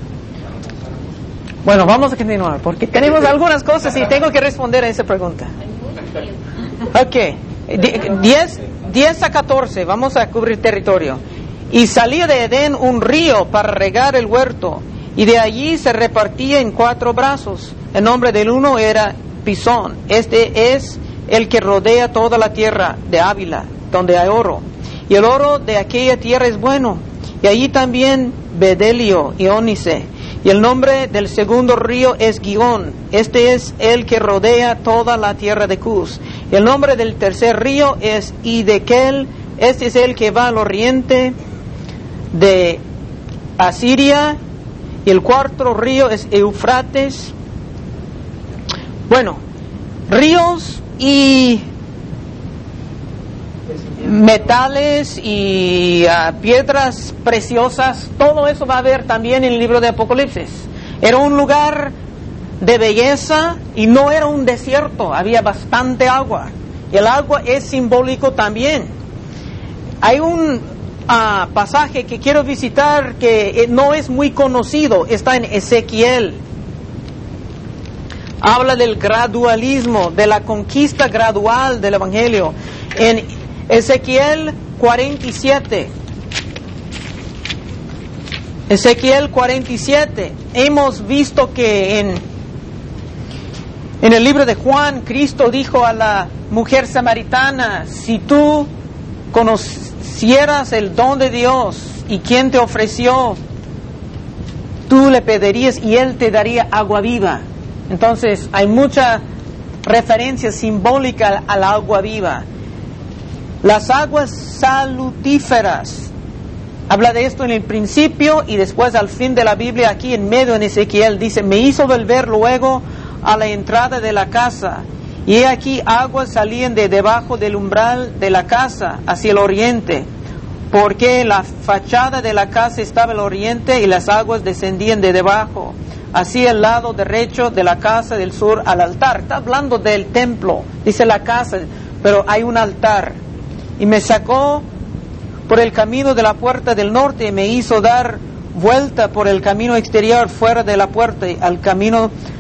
Bueno, vamos a continuar, porque tenemos algunas cosas y tengo que responder a esa pregunta. Ok, diez a catorce, vamos a cubrir territorio. Y salía de Edén un río para regar el huerto, y de allí se repartía en cuatro brazos. El nombre del uno era Pisón. Este es el que rodea toda la tierra de Ávila, donde hay oro. Y el oro de aquella tierra es bueno. Y allí también bedelio y ónice. Y el nombre del segundo río es Gihón. Este es el que rodea toda la tierra de Cus. Y el nombre del tercer río es Idekel. Este es el que va al oriente de Asiria. Y el cuarto río es Eufrates. Bueno, ríos y metales y uh, piedras preciosas, todo eso va a haber también en el libro de Apocalipsis. Era un lugar de belleza y no era un desierto, había bastante agua. El agua es simbólico también. Hay un uh, pasaje que quiero visitar que no es muy conocido, está en Ezequiel. Habla del gradualismo, de la conquista gradual del Evangelio. En Ezequiel cuarenta y siete. Ezequiel cuarenta y siete. Hemos visto que en, en el libro de Juan, Cristo dijo a la mujer samaritana, si tú conocieras el don de Dios y quién te ofreció, tú le pedirías y Él te daría agua viva. Entonces hay mucha referencia simbólica al agua viva. Las aguas salutíferas. Habla de esto en el principio y después al fin de la Biblia, aquí en medio en Ezequiel, dice, me hizo volver luego a la entrada de la casa. Y he aquí aguas salían de debajo del umbral de la casa hacia el oriente, porque la fachada de la casa estaba al oriente y las aguas descendían de debajo, hacia el lado derecho de la casa del sur al altar. Está hablando del templo, dice la casa, pero hay un altar. Y me sacó por el camino de la puerta del norte y me hizo dar vuelta por el camino exterior fuera de la puerta al camino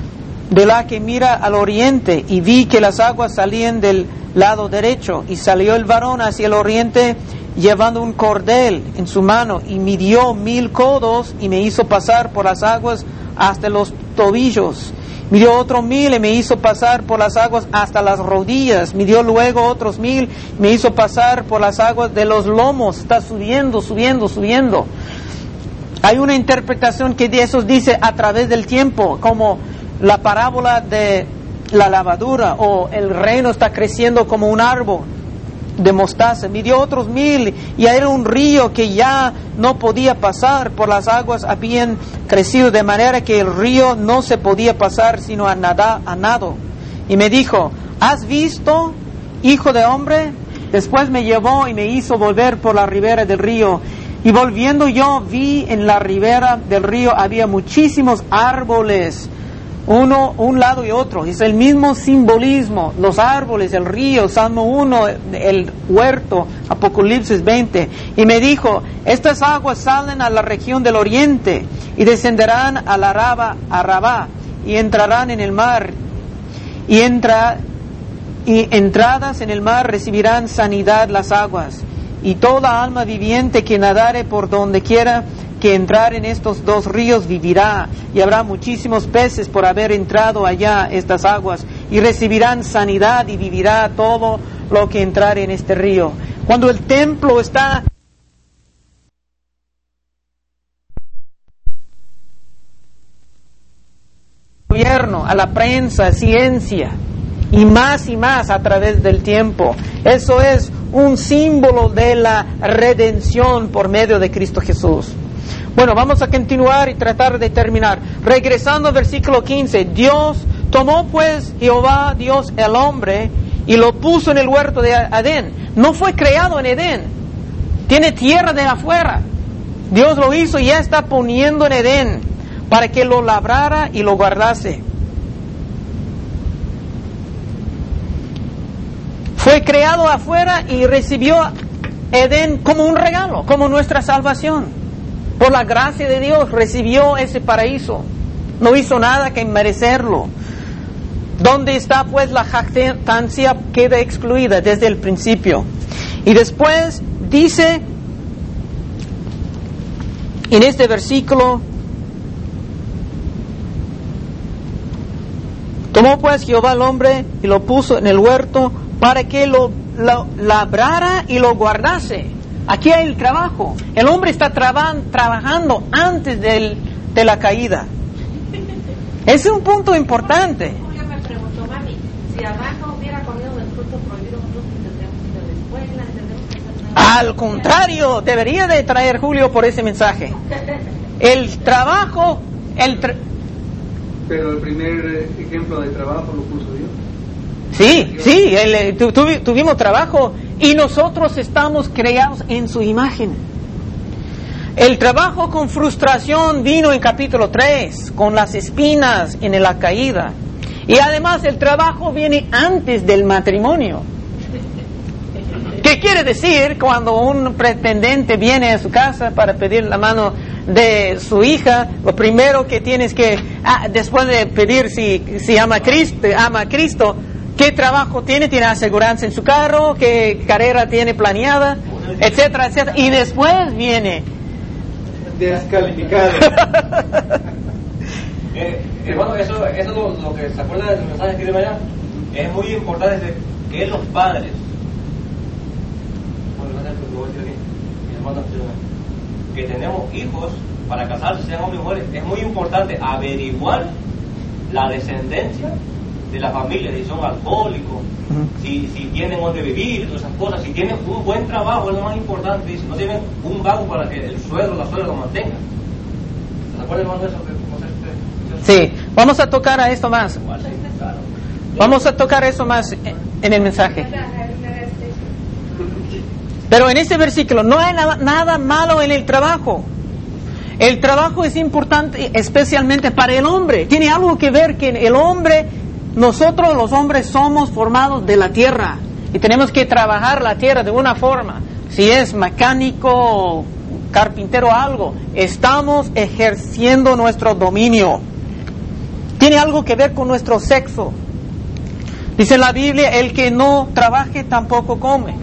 de la que mira al oriente, y vi que las aguas salían del lado derecho, y salió el varón hacia el oriente llevando un cordel en su mano, y midió mil codos y me hizo pasar por las aguas hasta los tobillos. Midió otro mil y me hizo pasar por las aguas hasta las rodillas. Midió luego otros mil, me hizo pasar por las aguas de los lomos. Está subiendo, subiendo, subiendo. Hay una interpretación que de eso dice a través del tiempo, como la parábola de la lavadura, o el reino está creciendo como un árbol de mostaza. Midió otros mil, y era un río que ya no podía pasar, por las aguas habían crecido de manera que el río no se podía pasar sino a, nada, a nado. Y me dijo: ¿has visto, hijo de hombre? Después me llevó y me hizo volver por la ribera del río, y volviendo yo vi en la ribera del río había muchísimos árboles, uno, un lado y otro. Es el mismo simbolismo, los árboles, el río, Salmo uno, el huerto, Apocalipsis veinte. Y me dijo: estas aguas salen a la región del oriente y descenderán a la Araba, Arabá, y entrarán en el mar, y, entra, y entradas en el mar recibirán sanidad las aguas, y toda alma viviente que nadare por donde quiera que entrar en estos dos ríos vivirá, y habrá muchísimos peces por haber entrado allá estas aguas, y recibirán sanidad, y vivirá todo lo que entrar en este río. Cuando el templo está gobierno, a la prensa, ciencia, y más y más a través del tiempo, eso es un símbolo de la redención por medio de Cristo Jesús. Bueno, vamos a continuar y tratar de terminar. Regresando al versículo quince. Dios tomó pues Jehová Dios el hombre y lo puso en el huerto de Edén. No fue creado en Edén. Tiene tierra de afuera. Dios lo hizo y ya está poniendo en Edén para que lo labrara y lo guardase. Fue creado afuera y recibió Edén como un regalo, como nuestra salvación. Por la gracia de Dios recibió ese paraíso. No hizo nada que merecerlo. ¿Dónde está pues la jactancia? Queda excluida desde el principio. Y después dice en este versículo: tomó pues Jehová al hombre y lo puso en el huerto para que lo, lo labrara y lo guardase. Aquí hay el trabajo. El hombre está traba, trabajando antes del, de la caída. Ese es un punto importante. Julio me preguntó, mami, si Adán no hubiera comido del fruto prohibido, nosotros tendríamos ido a la escuela, tendríamos que hacer nada. Al contrario, debería de traer Julio por ese mensaje. El trabajo, el tra pero el primer ejemplo de trabajo lo puso Dios. Sí, sí, el, tu, tu, tuvimos trabajo y nosotros estamos creados en su imagen. El trabajo con frustración vino en capítulo tres, con las espinas en la caída. Y además el trabajo viene antes del matrimonio. ¿Qué quiere decir cuando un pretendente viene a su casa para pedir la mano de su hija? Lo primero que tienes que, ah, después de pedir si, si ama a Cristo, ama a Cristo, ¿qué trabajo tiene? ¿Tiene aseguranza en su carro? ¿Qué carrera tiene planeada? Etcétera, etcétera. Y después viene descalificado. eh, hermano, eso, eso es lo, lo que se acuerda del mensaje que de mañana. Es muy importante que los padres, que tenemos hijos, para casarse, sean hombres y mujeres, es muy importante averiguar la descendencia de la familia, si son alcohólicos, uh-huh. si, si tienen donde vivir, todas esas cosas, si tienen un buen trabajo, es lo más importante, y si no tienen un vago para que el suegro o la suegra lo mantenga. ¿Se acuerdan, hermano, de eso? Sí, vamos a tocar a esto más. Vamos a tocar eso más en el mensaje. Pero en este versículo no hay nada, nada malo en el trabajo. El trabajo es importante especialmente para el hombre. Tiene algo que ver que el hombre, nosotros los hombres somos formados de la tierra y tenemos que trabajar la tierra de una forma. Si es mecánico, carpintero, algo, estamos ejerciendo nuestro dominio. tiene algo que ver con nuestro sexo. Dice en la Biblia, el que no trabaje tampoco come.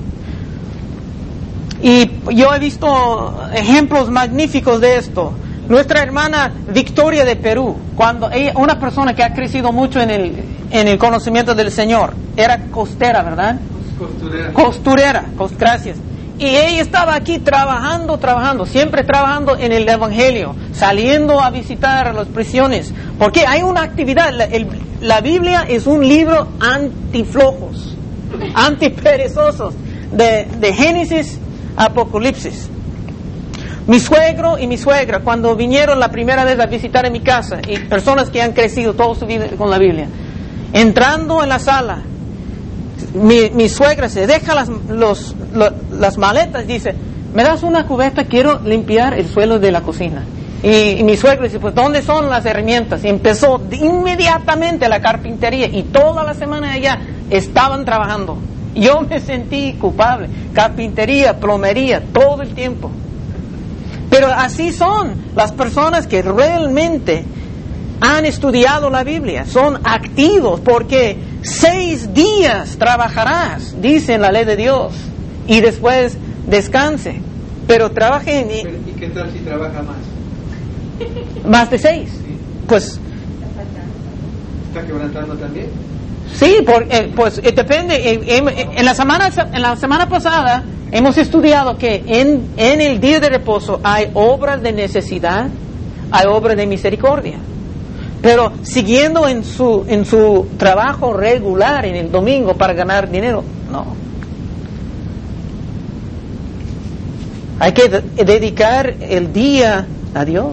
Y yo he visto ejemplos magníficos de esto. Nuestra hermana Victoria de Perú, cuando ella, una persona que ha crecido mucho en el, en el conocimiento del Señor, era costera, ¿verdad? Costurera. Costurera, cos, gracias. Y ella estaba aquí trabajando, trabajando, siempre trabajando en el Evangelio, saliendo a visitar las prisiones. Porque hay una actividad, la, el, la Biblia es un libro antiflojos, antiperezosos, de, de Génesis a Apocalipsis. Mi suegro y mi suegra, cuando vinieron la primera vez a visitar en mi casa, y personas que han crecido toda su vida con la Biblia, entrando en la sala, mi, mi suegra se deja las, los, lo, las maletas, dice, ¿me das una cubeta? Quiero limpiar el suelo de la cocina. Y, y mi suegro dice, pues ¿dónde son las herramientas? Y empezó de inmediatamente la carpintería, y toda la semana allá estaban trabajando. Yo me sentí culpable. Carpintería, plomería, todo el tiempo. Pero así son las personas que realmente han estudiado la Biblia, son activos, porque seis días trabajarás, dice en la ley de Dios, y después descanse. Pero trabaje en... ¿Y qué tal si trabaja más? ¿Más de seis? Sí. Pues... ¿Está quebrantando también? Sí, porque, pues eh, depende. Eh, eh, en, la semana, en la semana pasada hemos estudiado que en, en el día de reposo hay obras de necesidad, hay obras de misericordia. Pero siguiendo en su, en su trabajo regular en el domingo para ganar dinero, no. Hay que de- dedicar el día a Dios.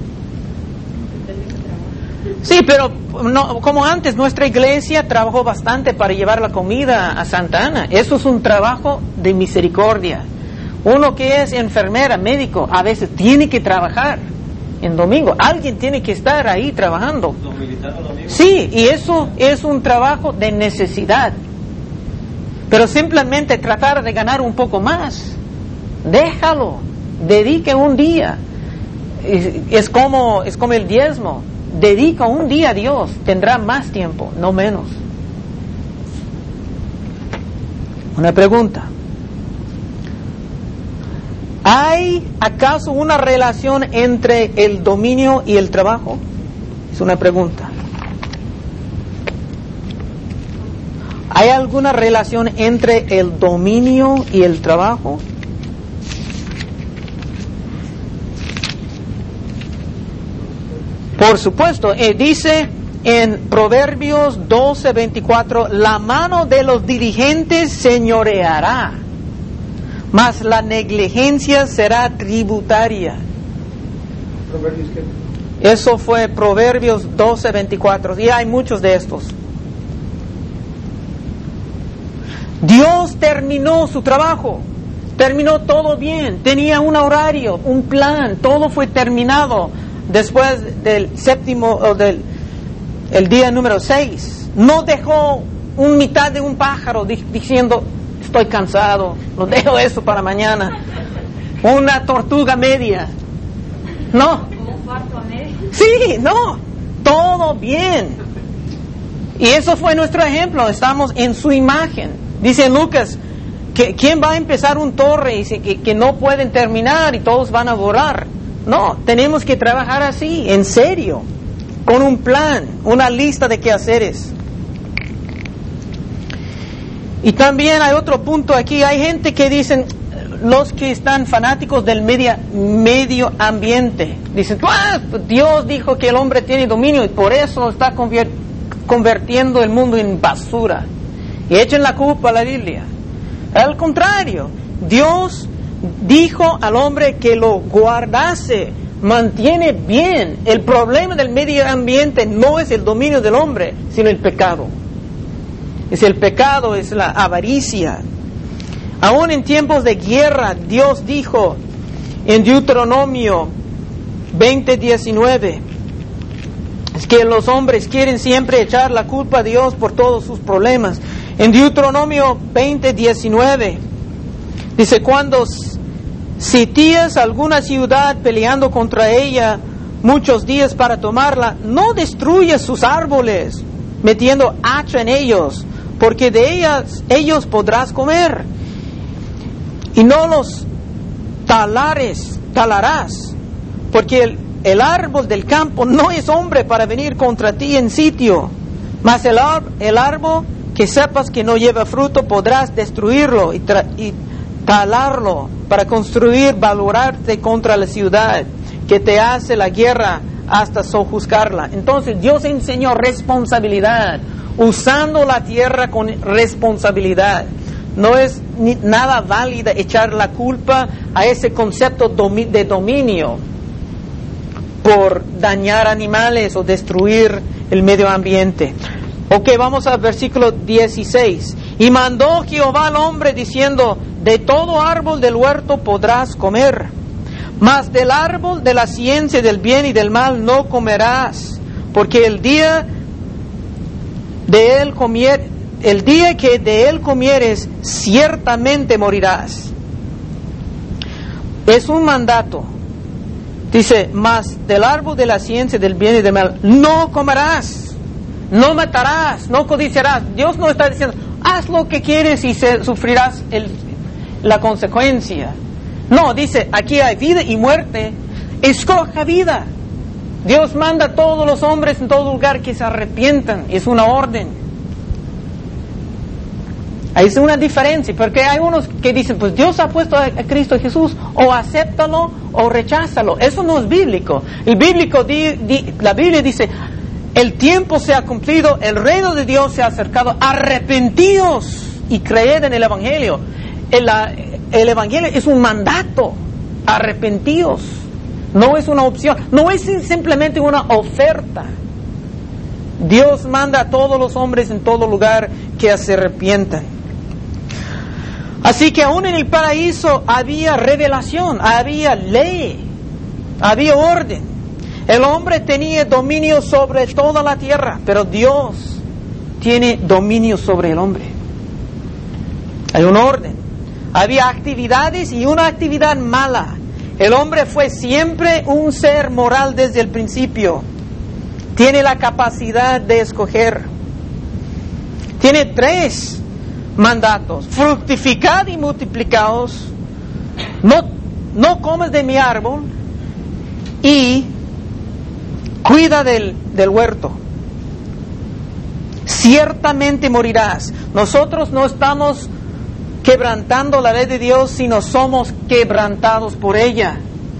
Sí, pero no, como antes, nuestra iglesia trabajó bastante para llevar la comida a Santa Ana. Eso es un trabajo de misericordia. Uno que es enfermera, médico, a veces tiene que trabajar en domingo. Alguien tiene que estar ahí trabajando. Los militares domingos. Sí, y eso es un trabajo de necesidad. Pero simplemente tratar de ganar un poco más, déjalo, dedique un día. Es, es como, es como el diezmo. Dedica un día a Dios, tendrá más tiempo, no menos. Una pregunta. ¿Hay acaso una relación entre el dominio y el trabajo? Es una pregunta. ¿Hay alguna relación entre el dominio y el trabajo? Por supuesto, eh, dice en Proverbios doce veinticuatro, la mano de los diligentes señoreará, mas la negligencia será tributaria. Proverbios qué? Eso fue Proverbios doce veinticuatro, y hay muchos de estos. Dios terminó su trabajo, terminó todo bien, tenía un horario, un plan, todo fue terminado. Después del séptimo, o del el día número seis, no dejó un mitad de un pájaro di- diciendo, estoy cansado, lo dejo eso para mañana. Una tortuga media. No. Un cuarto a medio. Sí, no. Todo bien. Y eso fue nuestro ejemplo. Estamos en su imagen. Dice Lucas, que ¿quién va a empezar un torre y se- que, que no pueden terminar y todos van a volar? No, tenemos que trabajar así, en serio, con un plan, una lista de quehaceres. Y también hay otro punto aquí, hay gente que dicen, los que están fanáticos del media, medio ambiente, dicen, ¡ah! Dios dijo que el hombre tiene dominio y por eso está convier- convirtiendo el mundo en basura. Y echen la culpa a la Biblia. Al contrario, Dios dijo al hombre que lo guardase, mantiene bien. El problema del medio ambiente no es el dominio del hombre, sino el pecado. Es el pecado, es la avaricia. Aún en tiempos de guerra, Dios dijo en Deuteronomio veinte diecinueve, es que los hombres quieren siempre echar la culpa a Dios por todos sus problemas. En Deuteronomio veinte diecinueve dice, cuando sitías alguna ciudad peleando contra ella, muchos días para tomarla, no destruyas sus árboles, metiendo hacha en ellos, porque de ellas ellos podrás comer. Y no los talares, talarás, porque el, el árbol del campo no es hombre para venir contra ti en sitio, mas el, el árbol que sepas que no lleva fruto podrás destruirlo y, tra- y talarlo para construir, valorarte contra la ciudad que te hace la guerra hasta sojuzgarla. Entonces Dios enseñó responsabilidad, usando la tierra con responsabilidad. No es ni, nada válida echar la culpa a ese concepto domi- de dominio por dañar animales o destruir el medio ambiente. Ok, vamos al versículo dieciséis. Y mandó Jehová al hombre diciendo, de todo árbol del huerto podrás comer, mas del árbol de la ciencia del bien y del mal no comerás, porque el día de él comier, el día que de él comieres, ciertamente morirás. Es un mandato. Dice, mas del árbol de la ciencia del bien y del mal no comerás. No matarás, no codiciarás. Dios no está diciendo, haz lo que quieres y se, sufrirás el, la consecuencia. No, dice, aquí hay vida y muerte. Escoja vida. Dios manda a todos los hombres en todo lugar que se arrepientan. Es una orden. Ahí es una diferencia, porque hay unos que dicen, pues Dios ha puesto a Cristo Jesús, o acéptalo o recházalo. Eso no es bíblico. El bíblico di, di, la Biblia dice, el tiempo se ha cumplido, el reino de Dios se ha acercado, arrepentíos y creed en el Evangelio. El, el Evangelio es un mandato, arrepentíos, no es una opción, no es simplemente una oferta. Dios manda a todos los hombres en todo lugar que se arrepientan. Así que aún en el paraíso había revelación, había ley, había orden. El hombre tenía dominio sobre toda la tierra, pero Dios tiene dominio sobre el hombre. Hay un orden. Había actividades y una actividad mala. El hombre fue siempre un ser moral desde el principio. Tiene la capacidad de escoger. Tiene tres mandatos: fructificad y multiplicaos, no, no comes de mi árbol y cuida del, del huerto. Ciertamente morirás. Nosotros no estamos quebrantando la ley de Dios, sino somos quebrantados por ella.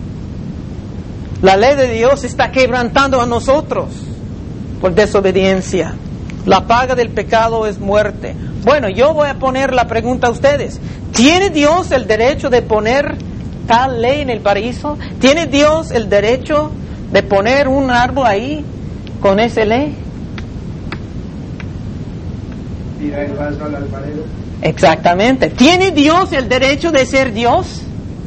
La ley de Dios está quebrantando a nosotros por desobediencia. La paga del pecado es muerte. Bueno, yo voy a poner la pregunta a ustedes. ¿Tiene Dios el derecho de poner tal ley en el paraíso? ¿Tiene Dios el derecho de poner un árbol ahí con esa ley? Tira el vaso al alfarero. Exactamente. ¿Tiene Dios el derecho de ser Dios?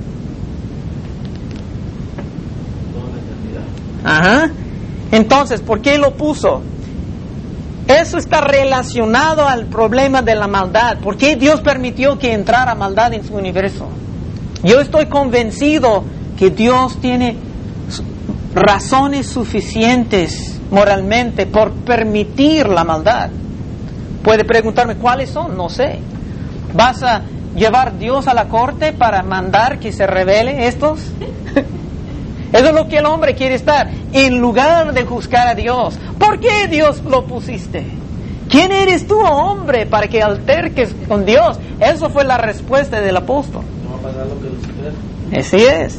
Ajá. Entonces, ¿por qué lo puso? Eso está relacionado al problema de la maldad. ¿Por qué Dios permitió que entrara maldad en su universo? Yo estoy convencido que Dios tiene razones suficientes moralmente por permitir la maldad. Puede preguntarme cuáles son, no sé. ¿Vas a llevar Dios a la corte para mandar que se revele estos? Eso es lo que el hombre quiere estar, en lugar de juzgar a Dios. ¿Por qué Dios lo pusiste? ¿Quién eres tú, hombre, para que alterques con Dios? Eso fue la respuesta del apóstol. No va a pasar lo que Lucifer. Así es.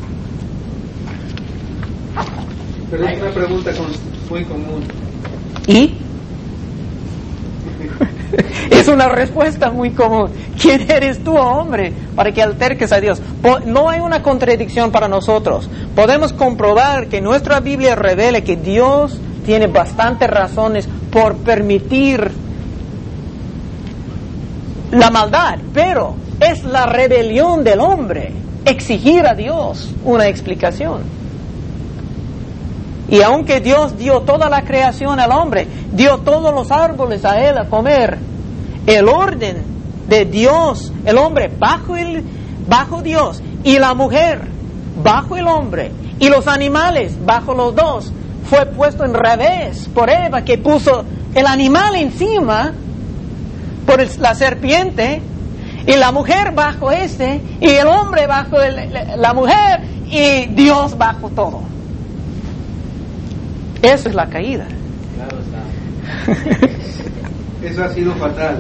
Pero es una pregunta con, muy común. ¿Y? Es una respuesta muy común. ¿Quién eres tú, hombre, para que alterques a Dios? No hay una contradicción para nosotros. Podemos comprobar que nuestra Biblia revela que Dios tiene bastantes razones por permitir la maldad, pero es la rebelión del hombre exigir a Dios una explicación. Y aunque Dios dio toda la creación al hombre, dio todos los árboles a él a comer, el orden de Dios, el hombre bajo, el, bajo Dios y la mujer bajo el hombre y los animales bajo los dos fue puesto en revés por Eva, que puso el animal encima por el, la serpiente, y la mujer bajo este, y el hombre bajo el, la mujer, y Dios bajo todo. Eso es la caída. Claro está. Eso ha sido fatal.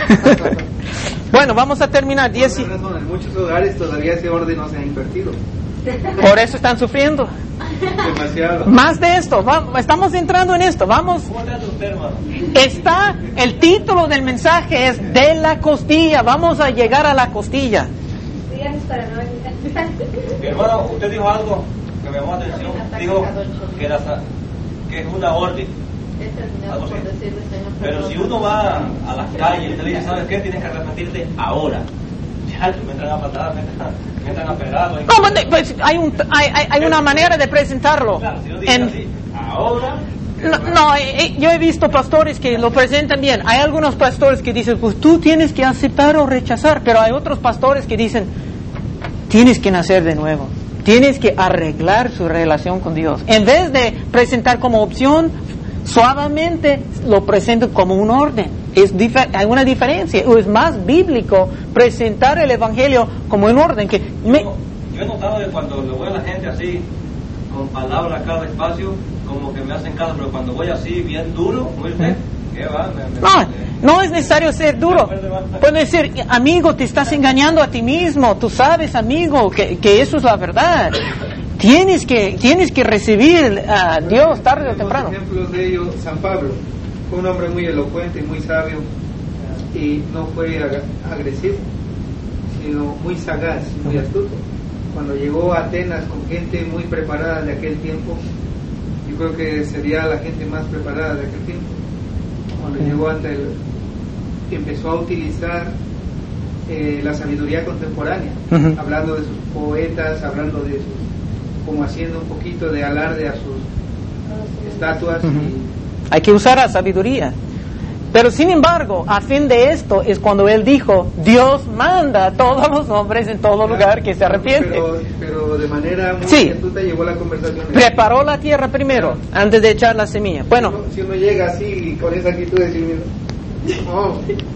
Bueno, vamos a terminar. Por esa razón, en muchos hogares todavía ese orden no se ha invertido. Por eso están sufriendo. Demasiado. Más de esto, vamos, estamos entrando en esto. Vamos. ¿Cómo está usted, hermano? Está, el título del mensaje es de la costilla. Vamos a llegar a la costilla. Díganos para no olvidar. Mi hermano, usted dijo algo que me llamó la atención. Dijo que, la, que es una orden. Algo así. Pero si uno va a las calles y te dice, ¿sabes qué? Tienes que arrepentirte ahora. Ya, me entran a patadas, me entran, me entran a pegados. No, pues, pues, hay, un, hay, hay, hay una manera de presentarlo. Claro, si yo digo En- así, ahora. No, no, eh, yo he visto pastores que lo presentan bien. Hay algunos pastores que dicen, pues tú tienes que aceptar o rechazar, pero hay otros pastores que dicen, tienes que nacer de nuevo, tienes que arreglar su relación con Dios. En vez de presentar como opción, suavemente lo presentan como un orden. Es difer- hay una diferencia. Es más bíblico presentar el Evangelio como un orden. Que me- Yo, yo he notado que cuando le voy a la gente así, con palabras cada espacio, como que me hacen caso, pero cuando voy así, bien duro, muy usted, ¿qué va? Me, me, No, me- no es necesario ser duro. Puede decir, amigo, te estás engañando a ti mismo. Tú sabes, amigo, que, que eso es la verdad. Tienes que, tienes que recibir a Dios tarde o temprano. Tenemos ejemplos de ello. San Pablo fue un hombre muy elocuente y muy sabio, y no fue ag- agresivo, sino muy sagaz, muy astuto. Cuando llegó a Atenas con gente muy preparada de aquel tiempo, yo creo que sería la gente más preparada de aquel tiempo. Cuando llegó ante el, empezó a utilizar eh, la sabiduría contemporánea, Ujú. hablando de sus poetas, hablando de sus, como haciendo un poquito de alarde a sus estatuas. Ujú. y Hay que usar la sabiduría. Pero sin embargo, a fin de esto es cuando él dijo, Dios manda a todos los hombres en todo lugar que se arrepienten. Pero, pero de manera muy Sí. astuta llevó la conversación. Preparó la tierra primero, antes de echar la semilla. Bueno, Si uno llega así, con esa actitud de decir, no,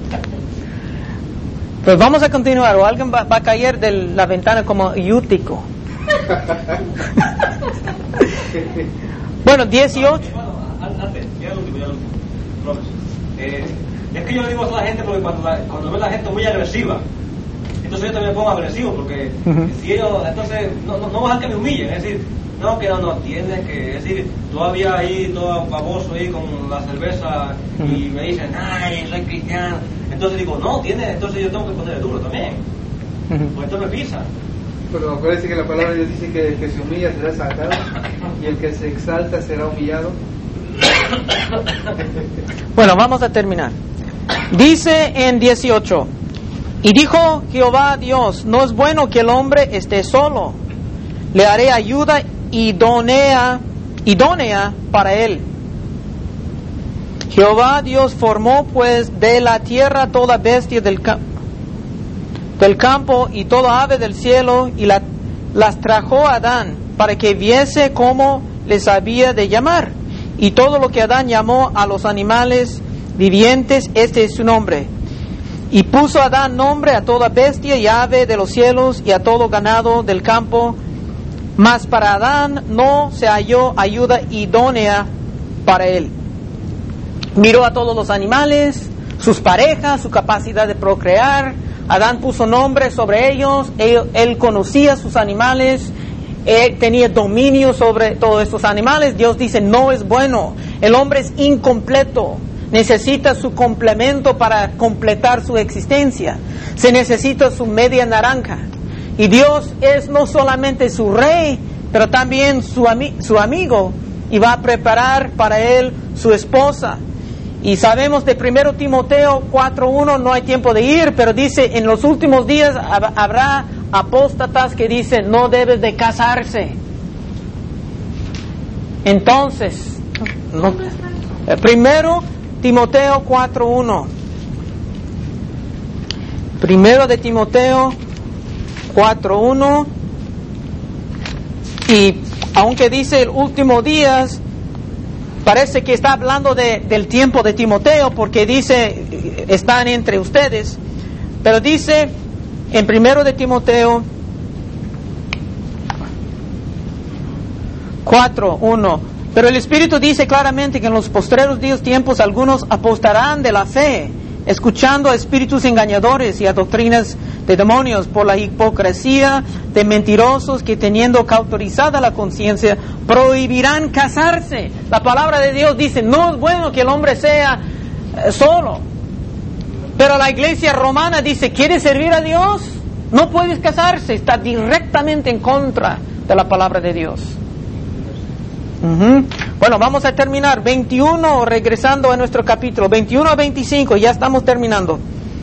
pues vamos a continuar, o alguien va, va a caer de la ventana como yútico. Bueno, dieciocho. Hermano, an- antes, ya el último, ya el último. Flores. Eh, es que yo le digo a la gente, porque cuando, la, cuando ve la gente muy agresiva, entonces yo también me pongo agresivo, porque Ujú. si ellos, entonces, no, no, no vas a que me humillen, es decir, no, que no, no, tienes que, es decir, todavía ahí, todo baboso ahí con la cerveza, y me dicen, ay, soy cristiano, entonces digo, no, tienes, entonces yo tengo que ponerle duro también, porque esto me pisa. pero acuérdense que la palabra de Dios dice que el que se humilla será exaltado y el que se exalta será humillado. Bueno, vamos a terminar. Dice en dieciocho, y dijo Jehová Dios, no es bueno que el hombre esté solo, le haré ayuda idónea, idónea para él. Jehová Dios formó pues de la tierra toda bestia del, ca- del campo y toda ave del cielo, y la- las trajo a Adán para que viese cómo les había de llamar. Y todo lo que Adán llamó a los animales vivientes, este es su nombre. Y puso Adán nombre a toda bestia y ave de los cielos y a todo ganado del campo. Mas para Adán no se halló ayuda idónea para él. Miró a todos los animales, sus parejas, su capacidad de procrear. Adán puso nombre sobre ellos. Él, él conocía sus animales. Él tenía dominio sobre todos estos animales. Dios dice, no es bueno. El hombre es incompleto. Necesita su complemento para completar su existencia. Se necesita su media naranja. Y Dios es no solamente su rey, pero también su, ami- su amigo. Y va a preparar para él su esposa. Y sabemos de primero Timoteo cuatro uno, no hay tiempo de ir, pero dice, en los últimos días hab- habrá apóstatas que dicen, no debes de casarse. Entonces, no, eh, primero Timoteo cuatro uno. Primero de Timoteo cuatro uno. Y aunque dice el último días, parece que está hablando de, del tiempo de Timoteo, porque dice, están entre ustedes, pero dice en primero de Timoteo cuatro, uno, pero el Espíritu dice claramente que en los postreros días tiempos algunos apostarán de la fe, escuchando a espíritus engañadores y a doctrinas de demonios, por la hipocresía de mentirosos que, teniendo cauterizada la conciencia, prohibirán casarse. La palabra de Dios dice, no es bueno que el hombre sea eh, solo. Pero la iglesia romana dice, ¿quieres servir a Dios? No puedes casarse. Está directamente en contra de la palabra de Dios. Uh-huh. Bueno, vamos a terminar. veintiuno, regresando a nuestro capítulo. veintiuno a veinticinco, ya estamos terminando.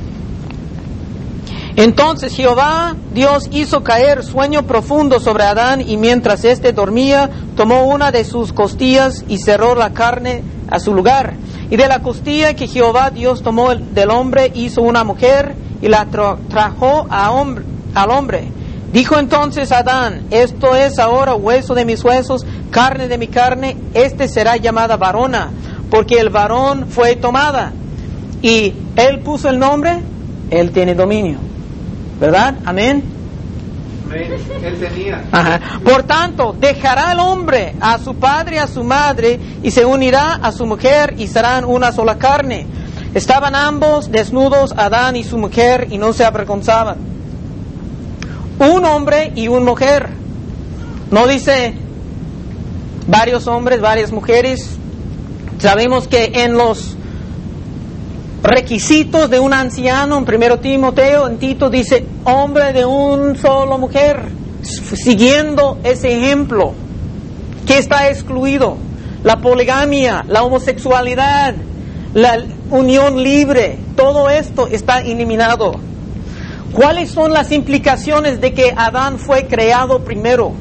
Entonces Jehová Dios hizo caer sueño profundo sobre Adán, y mientras éste dormía, tomó una de sus costillas y cerró la carne a su lugar. Y de la costilla que Jehová Dios tomó del hombre, hizo una mujer y la tra- trajo a hombre, al hombre. Dijo entonces Adán, esto es ahora hueso de mis huesos, carne de mi carne, este será llamada varona, porque el varón fue tomada. Y él puso el nombre, él tiene dominio. ¿Verdad? Amén. Amén. Él tenía. Ajá. Por tanto, dejará el hombre a su padre y a su madre, y se unirá a su mujer, y serán una sola carne. Estaban ambos desnudos, Adán y su mujer, y no se avergonzaban. Un hombre y una mujer. No dice varios hombres, varias mujeres. Sabemos que en los requisitos de un anciano, en primero Timoteo, en Tito dice hombre de un solo mujer, siguiendo ese ejemplo. ¿Qué está excluido? La poligamia, la homosexualidad, la unión libre, todo esto está eliminado. ¿Cuáles son las implicaciones de que Adán fue creado primero?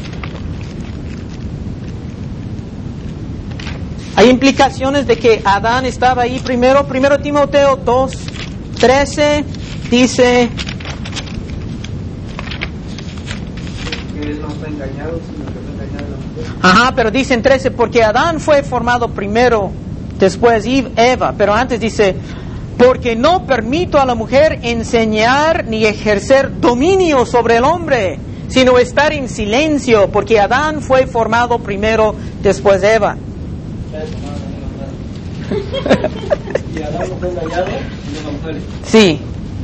Hay implicaciones de que Adán estaba ahí primero. Primero Timoteo dos, trece dice Que él no fue engañado, sino que fue engañado la mujer. Ajá, pero dice en trece, porque Adán fue formado primero, después Eva, pero antes dice, porque no permito a la mujer enseñar ni ejercer dominio sobre el hombre, sino estar en silencio, porque Adán fue formado primero, después Eva. Y Adán no fue engañado y las mujeres. Sí.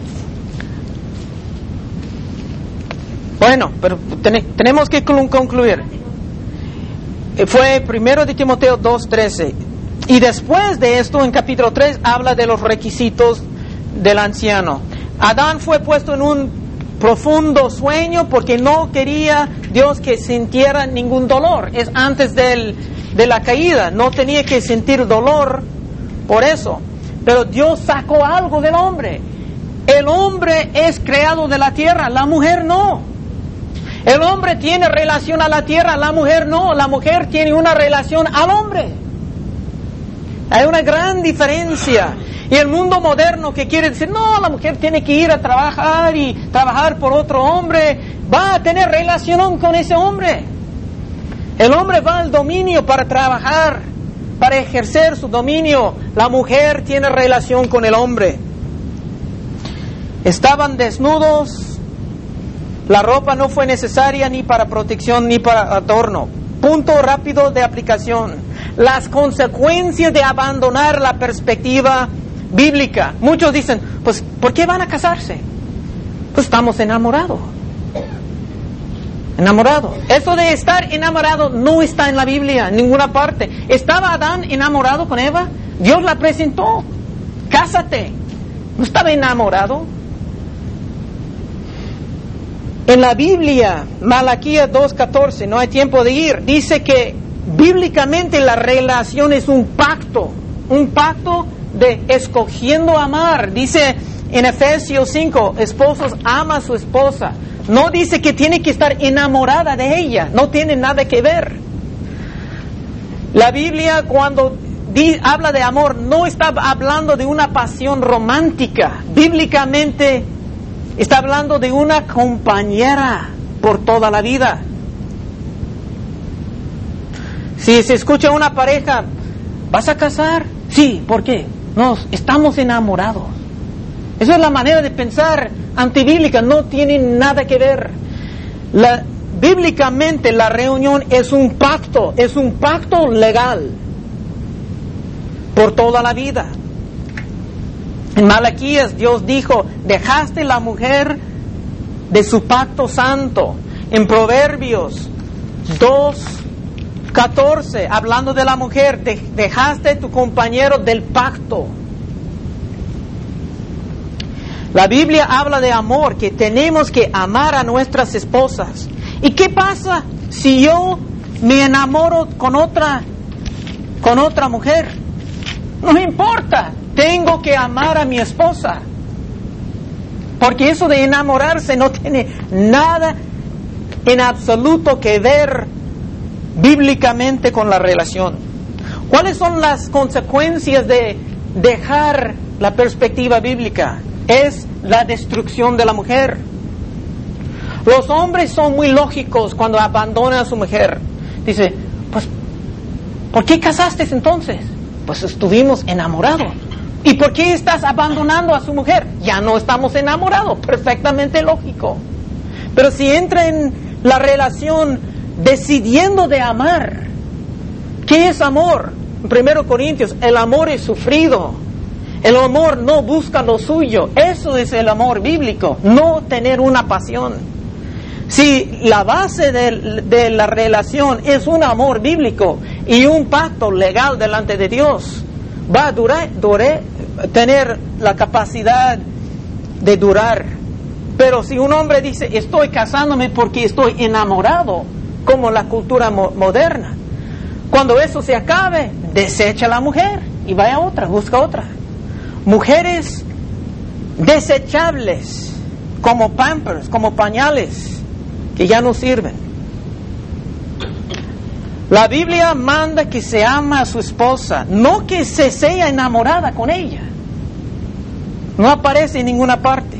Bueno, pero ten- tenemos que clu- concluir. Eh, Fue primero de Timoteo dos, trece. Y después de esto, en capítulo tres, habla de los requisitos del anciano. Adán fue puesto en un profundo sueño porque no quería Dios que sintiera ningún dolor. Es antes del, de la caída. No tenía que sentir dolor por eso. Pero Dios sacó algo del hombre. El hombre es creado de la tierra, la mujer no. El hombre tiene relación a la tierra, la mujer no. La mujer tiene una relación al hombre. Hay una gran diferencia. Y el mundo moderno que quiere decir, no, la mujer tiene que ir a trabajar y trabajar por otro hombre, va a tener relación con ese hombre. El hombre va al dominio para trabajar, para ejercer su dominio. La mujer tiene relación con el hombre. Estaban desnudos. La ropa no fue necesaria ni para protección ni para adorno. Punto rápido de aplicación. Las consecuencias de abandonar la perspectiva bíblica. Muchos dicen, pues, ¿por qué van a casarse? Pues estamos enamorados. Enamorado. Eso de estar enamorado no está en la Biblia, en ninguna parte. ¿Estaba Adán enamorado con Eva? Dios la presentó. Cásate. ¿No estaba enamorado? En la Biblia, Malaquías dos catorce, no hay tiempo de ir, dice que bíblicamente la relación es un pacto, un pacto de escogiendo amar. Dice en Efesios cinco, esposos, ama a su esposa. No dice que tiene que estar enamorada de ella, no tiene nada que ver. La Biblia cuando di, habla de amor no está hablando de una pasión romántica. Bíblicamente está hablando de una compañera por toda la vida. Si se escucha una pareja, ¿vas a casar? Sí, ¿por qué? No, estamos enamorados. Esa es la manera de pensar antibíblica, no tiene nada que ver. La, bíblicamente la reunión es un pacto, es un pacto legal por toda la vida. En Malaquías Dios dijo, dejaste la mujer de su pacto santo. En Proverbios dos catorce, hablando de la mujer, de, dejaste tu compañero del pacto. La Biblia habla de amor, que tenemos que amar a nuestras esposas. ¿Y qué pasa si yo me enamoro con otra, con otra mujer? No me importa, tengo que amar a mi esposa. Porque eso de enamorarse no tiene nada en absoluto que ver bíblicamente con la relación. ¿Cuáles son las consecuencias de dejar la perspectiva bíblica? Es la destrucción de la mujer. Los hombres son muy lógicos cuando abandonan a su mujer. Dice, pues, ¿por qué casaste entonces? Pues estuvimos enamorados. ¿Y por qué estás abandonando a su mujer? Ya no estamos enamorados, perfectamente lógico. Pero si entra en la relación decidiendo de amar, ¿qué es amor? En primero Corintios, el amor es sufrido. El amor no busca lo suyo. Eso es el amor bíblico, no tener una pasión. Si la base de, de la relación es un amor bíblico y un pacto legal delante de Dios, va a durar, durar, tener la capacidad de durar. Pero si un hombre dice, estoy casándome porque estoy enamorado, como la cultura mo- moderna, cuando eso se acabe, desecha a la mujer y vaya a otra, busca otra. Mujeres desechables, como pampers, como pañales, que ya no sirven. La Biblia manda que se ama a su esposa, no que se sea enamorada con ella. No aparece en ninguna parte.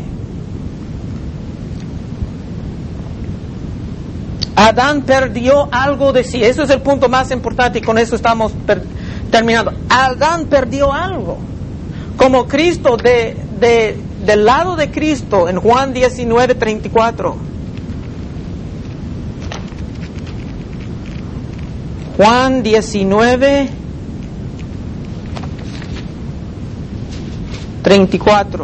Adán perdió algo de sí. Eso es el punto más importante y con eso estamos per- terminando. Adán perdió algo. Como Cristo, de, de, del lado de Cristo, en Juan diecinueve treinta y cuatro. Juan diecinueve treinta y cuatro.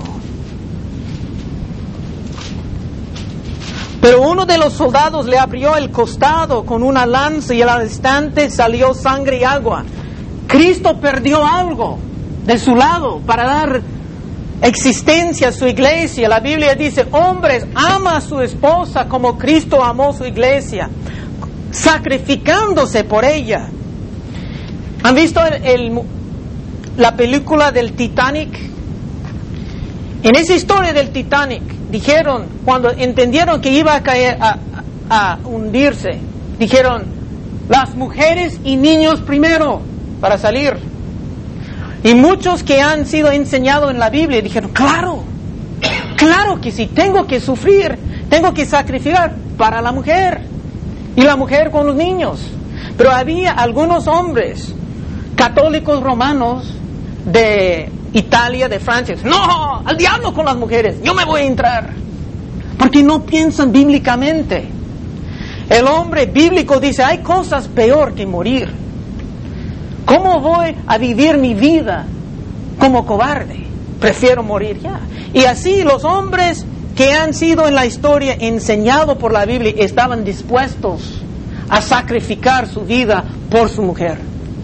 Pero uno de los soldados le abrió el costado con una lanza y al instante salió sangre y agua. Cristo perdió algo de su lado para dar existencia a su iglesia. La Biblia dice, hombres, ama a su esposa como Cristo amó su iglesia, sacrificándose por ella. ¿Han visto el, el, la película del Titanic? En esa historia del Titanic, dijeron, cuando entendieron que iba a caer, a, a, a hundirse, dijeron, las mujeres y niños primero para salir. Y muchos que han sido enseñados en la Biblia dijeron, claro, claro que sí, tengo que sufrir, tengo que sacrificar para la mujer y la mujer con los niños. Pero había algunos hombres católicos romanos de Italia, de Francia, no, al diablo con las mujeres, yo me voy a entrar, porque no piensan bíblicamente. El hombre bíblico dice, hay cosas peor que morir. ¿Cómo voy a vivir mi vida como cobarde? Prefiero morir ya. Y así los hombres que han sido en la historia enseñados por la Biblia estaban dispuestos a sacrificar su vida por su mujer,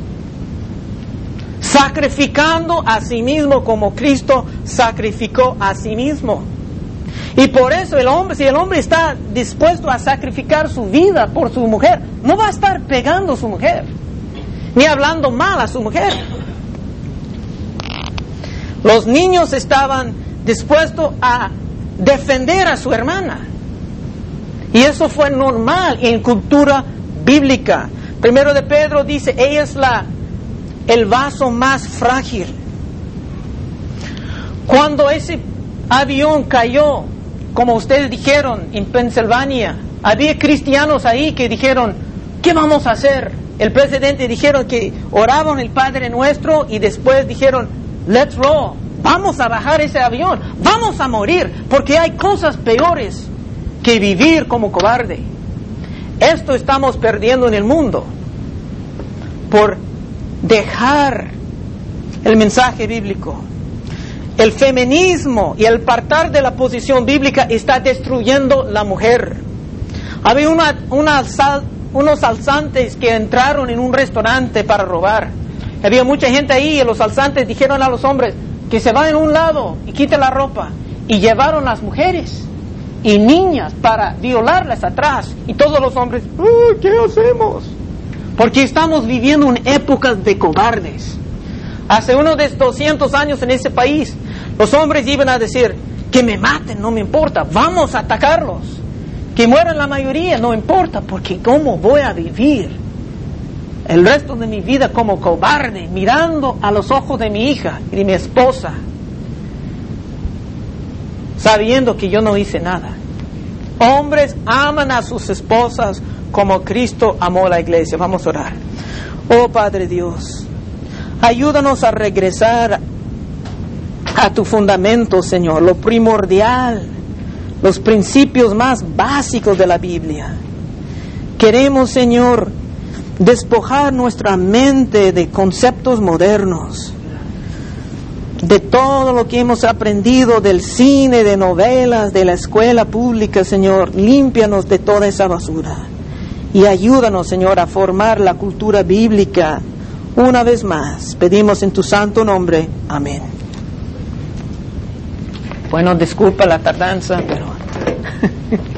sacrificando a sí mismo como Cristo sacrificó a sí mismo. Y por eso el hombre, si el hombre está dispuesto a sacrificar su vida por su mujer, no va a estar pegando a su mujer, ni hablando mal a su mujer. Los niños estaban dispuestos a defender a su hermana. Y eso fue normal en cultura bíblica. Primero de Pedro dice, ella es la el vaso más frágil. Cuando ese avión cayó, como ustedes dijeron, en Pensilvania, había cristianos ahí que dijeron, ¿qué vamos a hacer? el presidente dijeron que oraban el Padre Nuestro y después dijeron, let's roll, vamos a bajar ese avión, vamos a morir, porque hay cosas peores que vivir como cobarde. Esto estamos perdiendo en el mundo por dejar el mensaje bíblico. El feminismo y el apartar de la posición bíblica está destruyendo la mujer. Había una, una sal, unos alzantes que entraron en un restaurante para robar. Había mucha gente ahí y los alzantes dijeron a los hombres que se vayan a un lado y quiten la ropa. Y llevaron las mujeres y niñas para violarlas atrás. Y todos los hombres, oh, ¿qué hacemos? Porque estamos viviendo en épocas de cobardes. Hace unos de doscientos años en ese país, los hombres iban a decir, que me maten, no me importa, vamos a atacarlos. Que mueran la mayoría, no importa, porque ¿cómo voy a vivir el resto de mi vida como cobarde, mirando a los ojos de mi hija y de mi esposa, sabiendo que yo no hice nada? Hombres aman a sus esposas como Cristo amó a la iglesia. Vamos a orar. Oh Padre Dios, ayúdanos a regresar a tu fundamento, Señor, lo primordial, los principios más básicos de la Biblia. Queremos, Señor, despojar nuestra mente de conceptos modernos, de todo lo que hemos aprendido del cine, de novelas, de la escuela pública, Señor. Límpianos de toda esa basura y ayúdanos, Señor, a formar la cultura bíblica una vez más. Pedimos en tu santo nombre. Amén. Bueno, disculpa la tardanza, pero